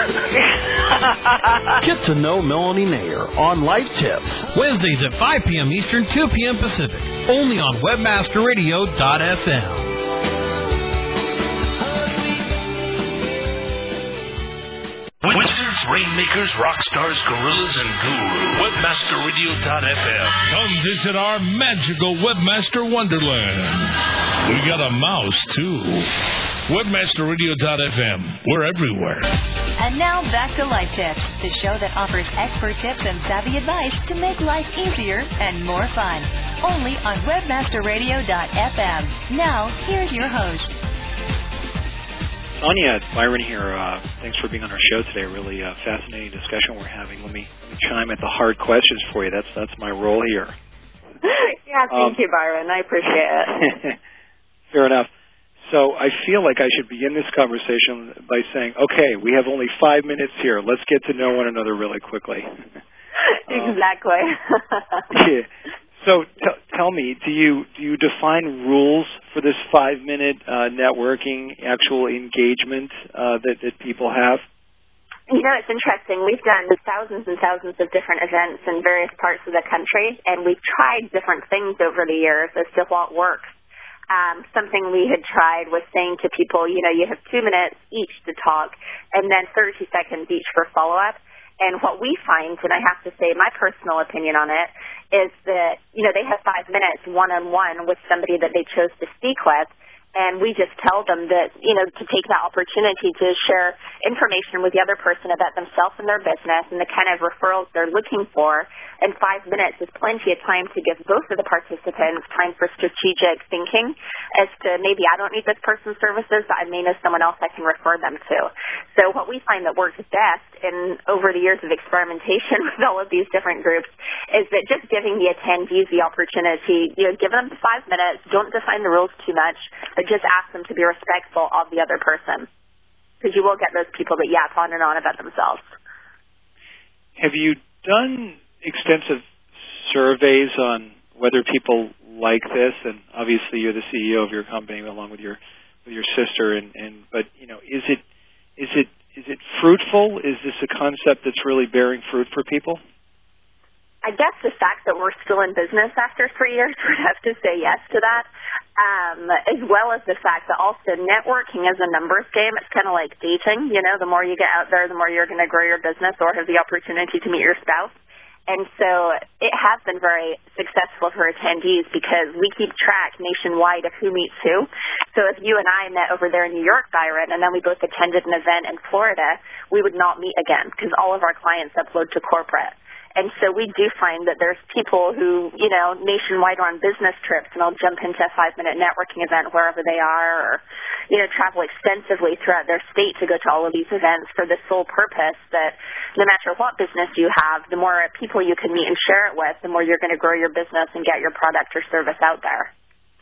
Get to know Melanie Nair on Life Tips. Wednesdays at five p.m. Eastern, two p.m. Pacific. Only on webmaster radio dot f m. Wizards, Rainmakers, rock stars, gorillas, and gurus. webmaster radio dot f m. Come visit our magical Webmaster Wonderland. We got a mouse, too. webmaster radio dot f m. We're everywhere. And now back to Life Tips, the show that offers expert tips and savvy advice to make life easier and more fun. Only on webmaster radio dot f m. Now, here's your host. Sonia, Byron here. Uh, thanks for being on our show today. Really uh, fascinating discussion we're having. Let me, let me chime at the hard questions for you. That's that's my role here. Yeah, thank um, you, Byron. I appreciate it. Fair enough. So I feel like I should begin this conversation by saying, okay, we have only five minutes here. Let's get to know one another really quickly. Exactly. um, yeah. So t- tell me, do you do you define rules for this five-minute uh, networking, actual engagement uh, that, that people have? You know, it's interesting. We've done thousands and thousands of different events in various parts of the country, and we've tried different things over the years as to what works. Um, something we had tried was saying to people, you know, you have two minutes each to talk and then thirty seconds each for follow-up. And what we find, and I have to say my personal opinion on it, is that, you know, they have five minutes one-on-one with somebody that they chose to speak with, and we just tell them that, you know, to take that opportunity to share information with the other person about themselves and their business and the kind of referrals they're looking for. And five minutes is plenty of time to give both of the participants time for strategic thinking as to maybe I don't need this person's services, but I may know someone else I can refer them to. So what we find that works best in over the years of experimentation with all of these different groups is that just giving the attendees the opportunity, you know, give them five minutes, don't define the rules too much, but just ask them to be respectful of the other person, because you will get those people that yap on and on about themselves. Have you done extensive surveys on whether people like this? And obviously, you're the C E O of your company along with your with your sister. And, and but you know, is it is it is it fruitful? Is this a concept that's really bearing fruit for people? I guess the fact that we're still in business after three years would have to say yes to that, um, as well as the fact that also networking is a numbers game. It's kind of like dating. You know, the more you get out there, the more you're going to grow your business or have the opportunity to meet your spouse. And so it has been very successful for attendees because we keep track nationwide of who meets who. So if you and I met over there in New York, Byron, and then we both attended an event in Florida, we would not meet again because all of our clients upload to corporate. And so we do find that there's people who, you know, nationwide are on business trips and I'll jump into a five-minute networking event wherever they are or, you know, travel extensively throughout their state to go to all of these events for the sole purpose that no matter what business you have, the more people you can meet and share it with, the more you're going to grow your business and get your product or service out there.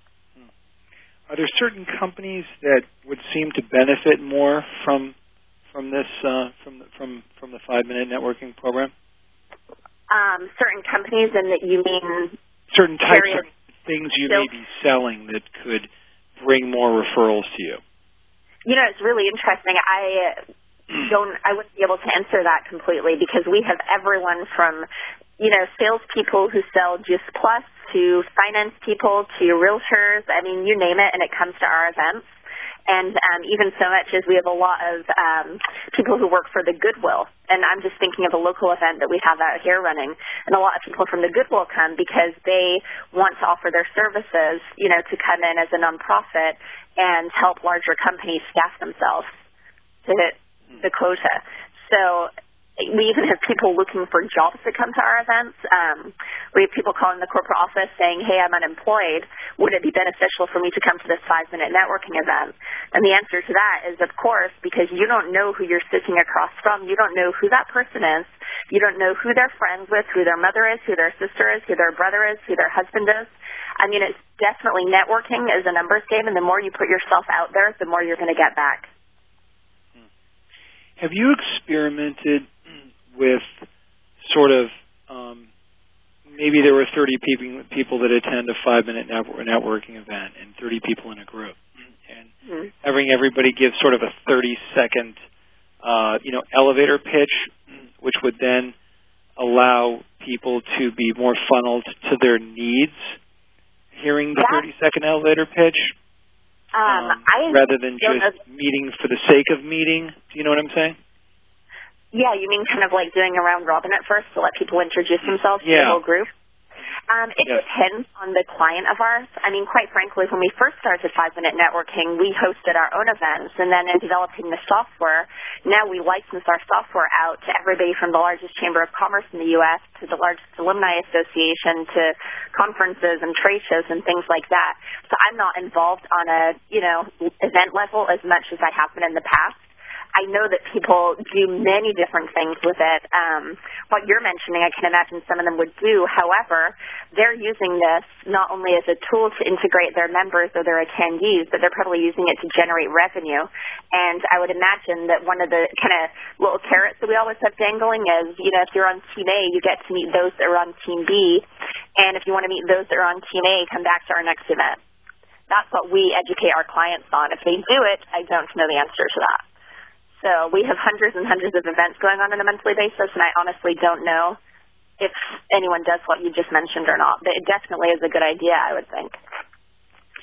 Are there certain companies that would seem to benefit more from from this uh, from the, from from the five-minute networking program? Um, certain companies, and that you mean certain types of things you may be selling that could bring more referrals to you. You know, it's really interesting. I don't, I wouldn't be able to answer that completely because we have everyone from, you know, salespeople who sell Juice Plus to finance people to realtors. I mean, you name it, and it comes to our events. And um, even so much as we have a lot of um, people who work for the Goodwill. And I'm just thinking of a local event that we have out here running. And a lot of people from the Goodwill come because they want to offer their services, you know, to come in as a nonprofit and help larger companies staff themselves to hit the quota. So we even have people looking for jobs that come to our events. Um, we have people calling the corporate office saying, hey, I'm unemployed. Would it be beneficial for me to come to this five-minute networking event? And the answer to that is, of course, because you don't know who you're sitting across from. You don't know who that person is. You don't know who they're friends with, who their mother is, who their sister is, who their brother is, who their husband is. I mean, it's definitely networking is a numbers game, and the more you put yourself out there, the more you're going to get back. Have you experimented with sort of um, maybe there were thirty people, people that attend a five-minute networking event and thirty people in a group, and mm-hmm. having everybody give sort of a thirty-second, uh, you know, elevator pitch, which would then allow people to be more funneled to their needs, hearing the thirty-second elevator pitch, um, um, I rather than just know. meeting for the sake of meeting. Do you know what I'm saying? Yeah, you mean kind of like doing a round robin at first to let people introduce themselves yeah. to the whole group? Um, it yes. depends on the client of ours. I mean, quite frankly, when we first started five-minute networking, we hosted our own events, and then in developing the software, now we license our software out to everybody from the largest chamber of commerce in the U S to the largest alumni association to conferences and trade shows and things like that. So I'm not involved on a, you know, event level as much as I have been in the past. I know that people do many different things with it. Um, what you're mentioning, I can imagine some of them would do. However, they're using this not only as a tool to integrate their members or their attendees, but they're probably using it to generate revenue. And I would imagine that one of the kind of little carrots that we always have dangling is, you know, if you're on Team A, you get to meet those that are on Team B. And if you want to meet those that are on Team A, come back to our next event. That's what we educate our clients on. If they do it, I don't know the answer to that. So we have hundreds and hundreds of events going on on a monthly basis, and I honestly don't know if anyone does what you just mentioned or not. But it definitely is a good idea, I would think.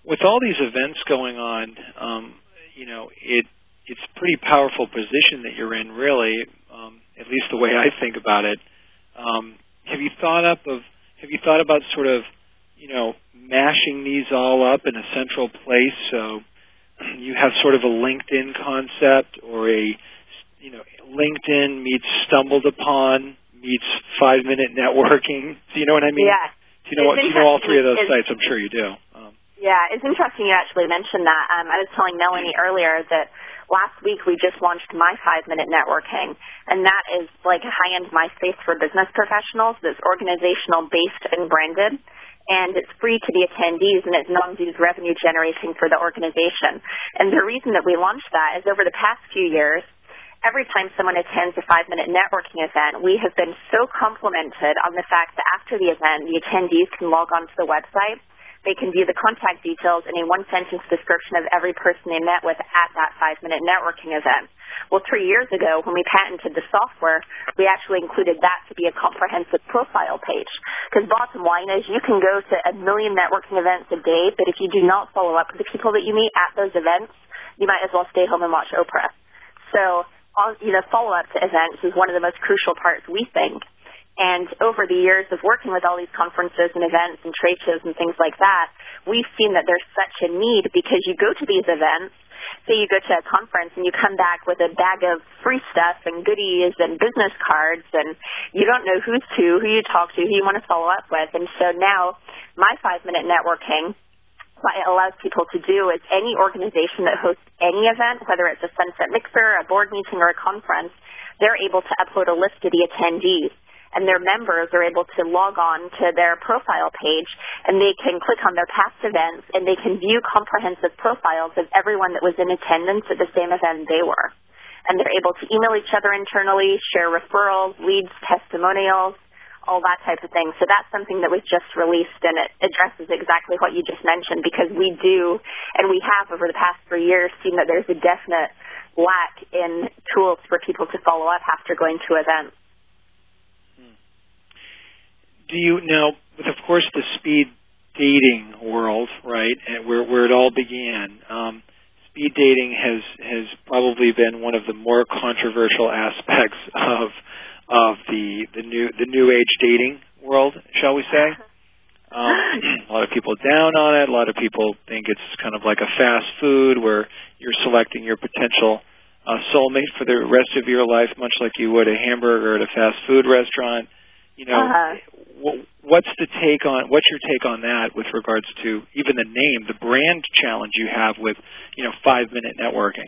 with all these events going on, um, you know, it it's a pretty powerful position that you're in, really, um, at least the way I think about it. Um, have you thought up of have you thought about sort of, you know, mashing these all up in a central place so you have sort of a LinkedIn concept or a, you know, LinkedIn meets Stumbled Upon meets Five Minute Networking. Do you know what I mean? Yeah. Do you know what, do you know all three of those it's, sites? I'm sure you do. Um, yeah, it's interesting you actually mentioned that. Um, I was telling Melanie earlier that last week we just launched My Five Minute Networking, and that is like a high-end MySpace for business professionals that's organizational based and branded, and it's free to the attendees, and it's non-dues revenue generating for the organization. And the reason that we launched that is over the past few years, every time someone attends a five-minute networking event, we have been so complimented on the fact that after the event, the attendees can log on to the website. They can view the contact details in a one-sentence description of every person they met with at that five-minute networking event. Well, three years ago, when we patented the software, we actually included that to be a comprehensive profile page. Because bottom line is you can go to a million networking events a day, but if you do not follow up with the people that you meet at those events, you might as well stay home and watch Oprah. So, you know, follow-up to events is one of the most crucial parts, we think. And over the years of working with all these conferences and events and trade shows and things like that, we've seen that there's such a need because you go to these events, say you go to a conference and you come back with a bag of free stuff and goodies and business cards and you don't know who's who, who you talk to, who you want to follow up with. And so now My Five-Minute Networking, what it allows people to do is any organization that hosts any event, whether it's a Sunset Mixer, a board meeting, or a conference, they're able to upload a list of the attendees. And their members are able to log on to their profile page, and they can click on their past events, and they can view comprehensive profiles of everyone that was in attendance at the same event they were. And they're able to email each other internally, share referrals, leads, testimonials, all that type of thing. So that's something that we've just released, and it addresses exactly what you just mentioned, because we do, and we have over the past three years, seen that there's a definite lack in tools for people to follow up after going to events. Do you now, with of course the speed dating world, right, and where where it all began, um, speed dating has has probably been one of the more controversial aspects of of the the new the new age dating world, shall we say? Um, a lot of people down on it. A lot of people think it's kind of like a fast food where you're selecting your potential uh, soulmate for the rest of your life, much like you would a hamburger at a fast food restaurant. You know, uh-huh. what's the take on what's your take on that with regards to even the name, the brand challenge you have with, you know, five minute networking?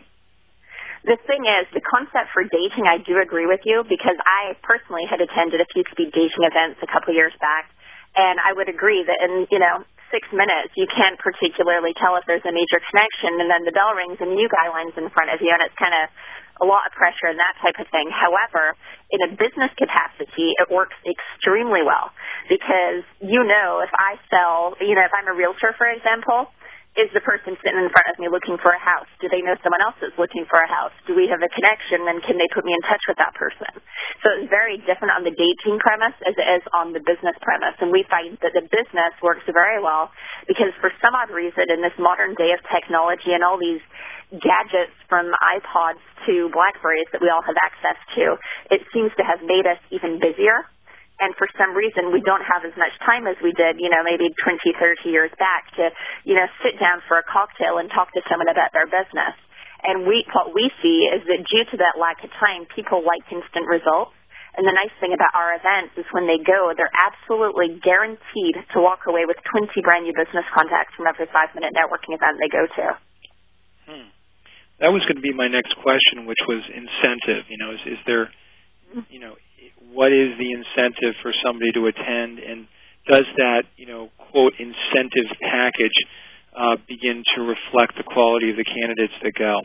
The thing is, the concept for dating, I do agree with you, because I personally had attended a few speed dating events a couple of years back, and I would agree that in, you know, six minutes you can't particularly tell if there's a major connection, and then the bell rings and a new guy lines in front of you, and it's kind of a lot of pressure and that type of thing. However, in a business capacity, it works extremely well because, you know, if I sell, you know, if I'm a realtor, for example, is the person sitting in front of me looking for a house? Do they know someone else that's looking for a house? Do we have a connection, and can they put me in touch with that person? So it's very different on the dating premise as it is on the business premise. And we find that the business works very well because for some odd reason in this modern day of technology and all these gadgets from iPods to BlackBerries that we all have access to, it seems to have made us even busier. And for some reason, we don't have as much time as we did, you know, maybe twenty, thirty years back to, you know, sit down for a cocktail and talk to someone about their business. And we, what we see is that due to that lack of time, people like instant results. And the nice thing about our events is when they go, they're absolutely guaranteed to walk away with twenty brand new business contacts from every five-minute networking event they go to. Hmm. That was going to be my next question, which was incentive. You know, is, is there, you know, what is the incentive for somebody to attend, and does that, you know, quote, incentive package uh, begin to reflect the quality of the candidates that go?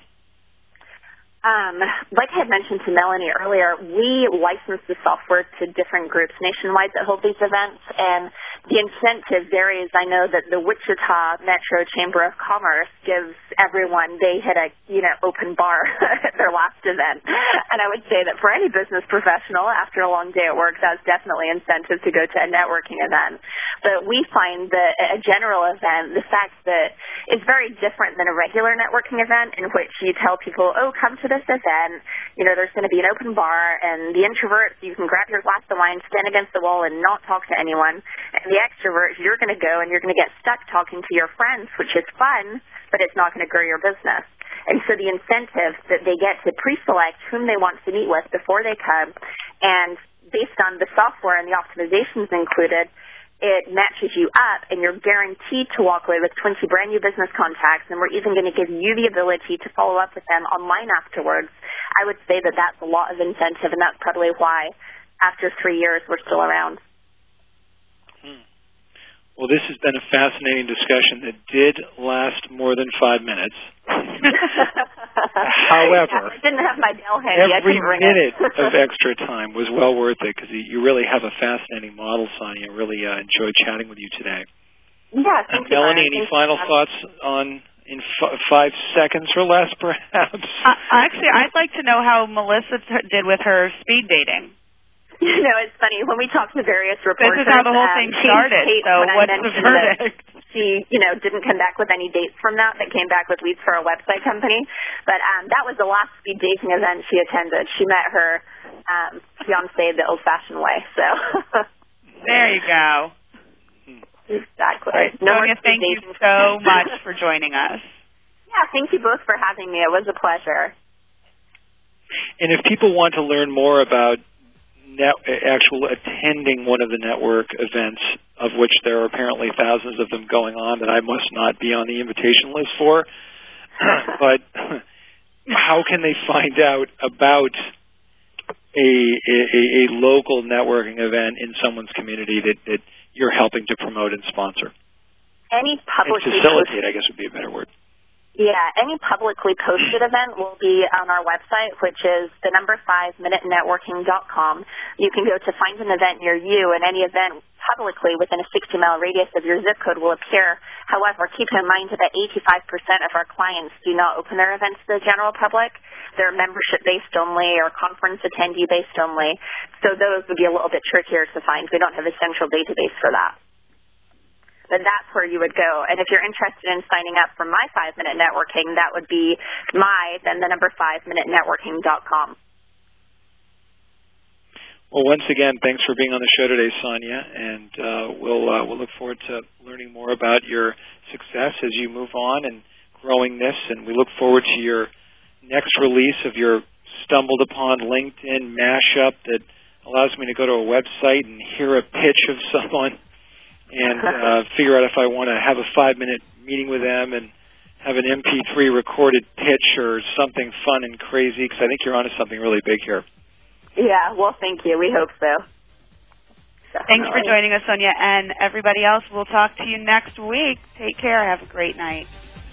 Um, like I had mentioned to Melanie earlier, we license the software to different groups nationwide that hold these events, and the incentive varies. I know that the Wichita Metro Chamber of Commerce gives everyone, they hit a, you know, open bar at their last event. And I would say that for any business professional, after a long day at work, that's definitely incentive to go to a networking event. But we find that a general event, the fact that it's very different than a regular networking event in which you tell people, oh, come to this event, you know, there's going to be an open bar, and the introverts, you can grab your glass of wine, stand against the wall, and not talk to anyone. And the extroverts, you're going to go and you're going to get stuck talking to your friends, which is fun, but it's not going to grow your business. And so the incentive that they get to pre-select whom they want to meet with before they come, and based on the software and the optimizations included, it matches you up, and you're guaranteed to walk away with twenty brand new business contacts, and we're even going to give you the ability to follow up with them online afterwards. I would say that that's a lot of incentive, and that's probably why after three years we're still around. Hmm. Well, this has been a fascinating discussion that did last more than five minutes. However, I didn't have my bell handy. Every minute it. of extra time was well worth it because you really have a fascinating model, Sonia. I really uh, enjoyed chatting with you today. Yeah, thank uh, you, Melanie, Brian. any Thank final you. thoughts on in f- five seconds or less, perhaps? Uh, actually, I'd like to know how Melissa t- did with her speed dating. You know, it's funny, when we talked to various reporters, This is how the whole um, thing she started, hates so when I what's the mentioned that verdict? She, you know, didn't come back with any dates from that, but came back with leads for a website company. But um, that was the last speed dating event she attended. She met her um, fiancé the old-fashioned way, so. There you go. Exactly. Right. No Sonia, more thank speed you dating. so much for joining us. Yeah, thank you both for having me. It was a pleasure. And if people want to learn more about net, actual attending one of the network events, of which there are apparently thousands of them going on that I must not be on the invitation list for, but how can they find out about a, a, a local networking event in someone's community that, that you're helping to promote and sponsor? Any publicly and facilitate, I guess would be a better word. Yeah, any publicly posted event will be on our website, which is the number five minute networking dot com. You can go to find an event near you, and any event publicly within a sixty mile radius of your zip code will appear. However, keep in mind that eighty-five percent of our clients do not open their events to the general public. They're membership-based only or conference attendee-based only. So those would be a little bit trickier to find. We don't have a central database for that. But that's where you would go. And if you're interested in signing up for my five-minute networking, that would be my, then the number five minute networking dot com. Well, once again, thanks for being on the show today, Sonia, and uh, we'll uh, we'll look forward to learning more about your success as you move on and growing this. And we look forward to your next release of your stumbled upon LinkedIn mashup that allows me to go to a website and hear a pitch of someone and uh, figure out if I want to have a five-minute meeting with them and have an M P three recorded pitch or something fun and crazy, because I think you're onto something really big here. Yeah, well, thank you. We hope so. Thanks for joining us, Sonia, and everybody else. We'll talk to you next week. Take care. Have a great night.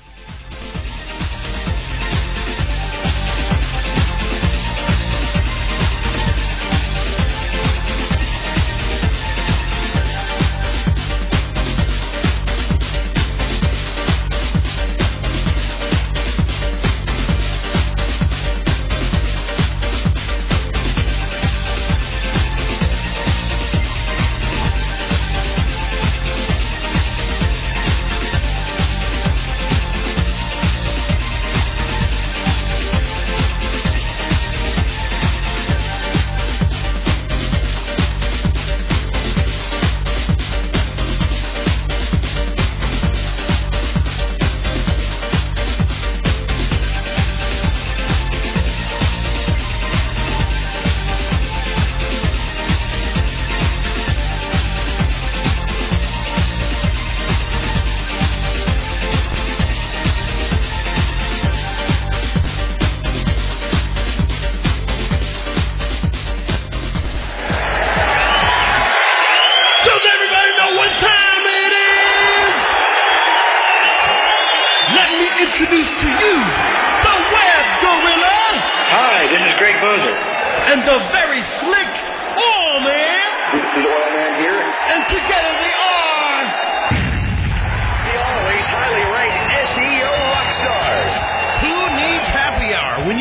Introduce to you the Web Gorilla. Hi, this is Greg Bozer. And the very slick Oil Man. This is Oil Man here. And together they are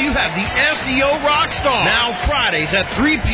you have the S E O Rockstar. Now Fridays at three p.m.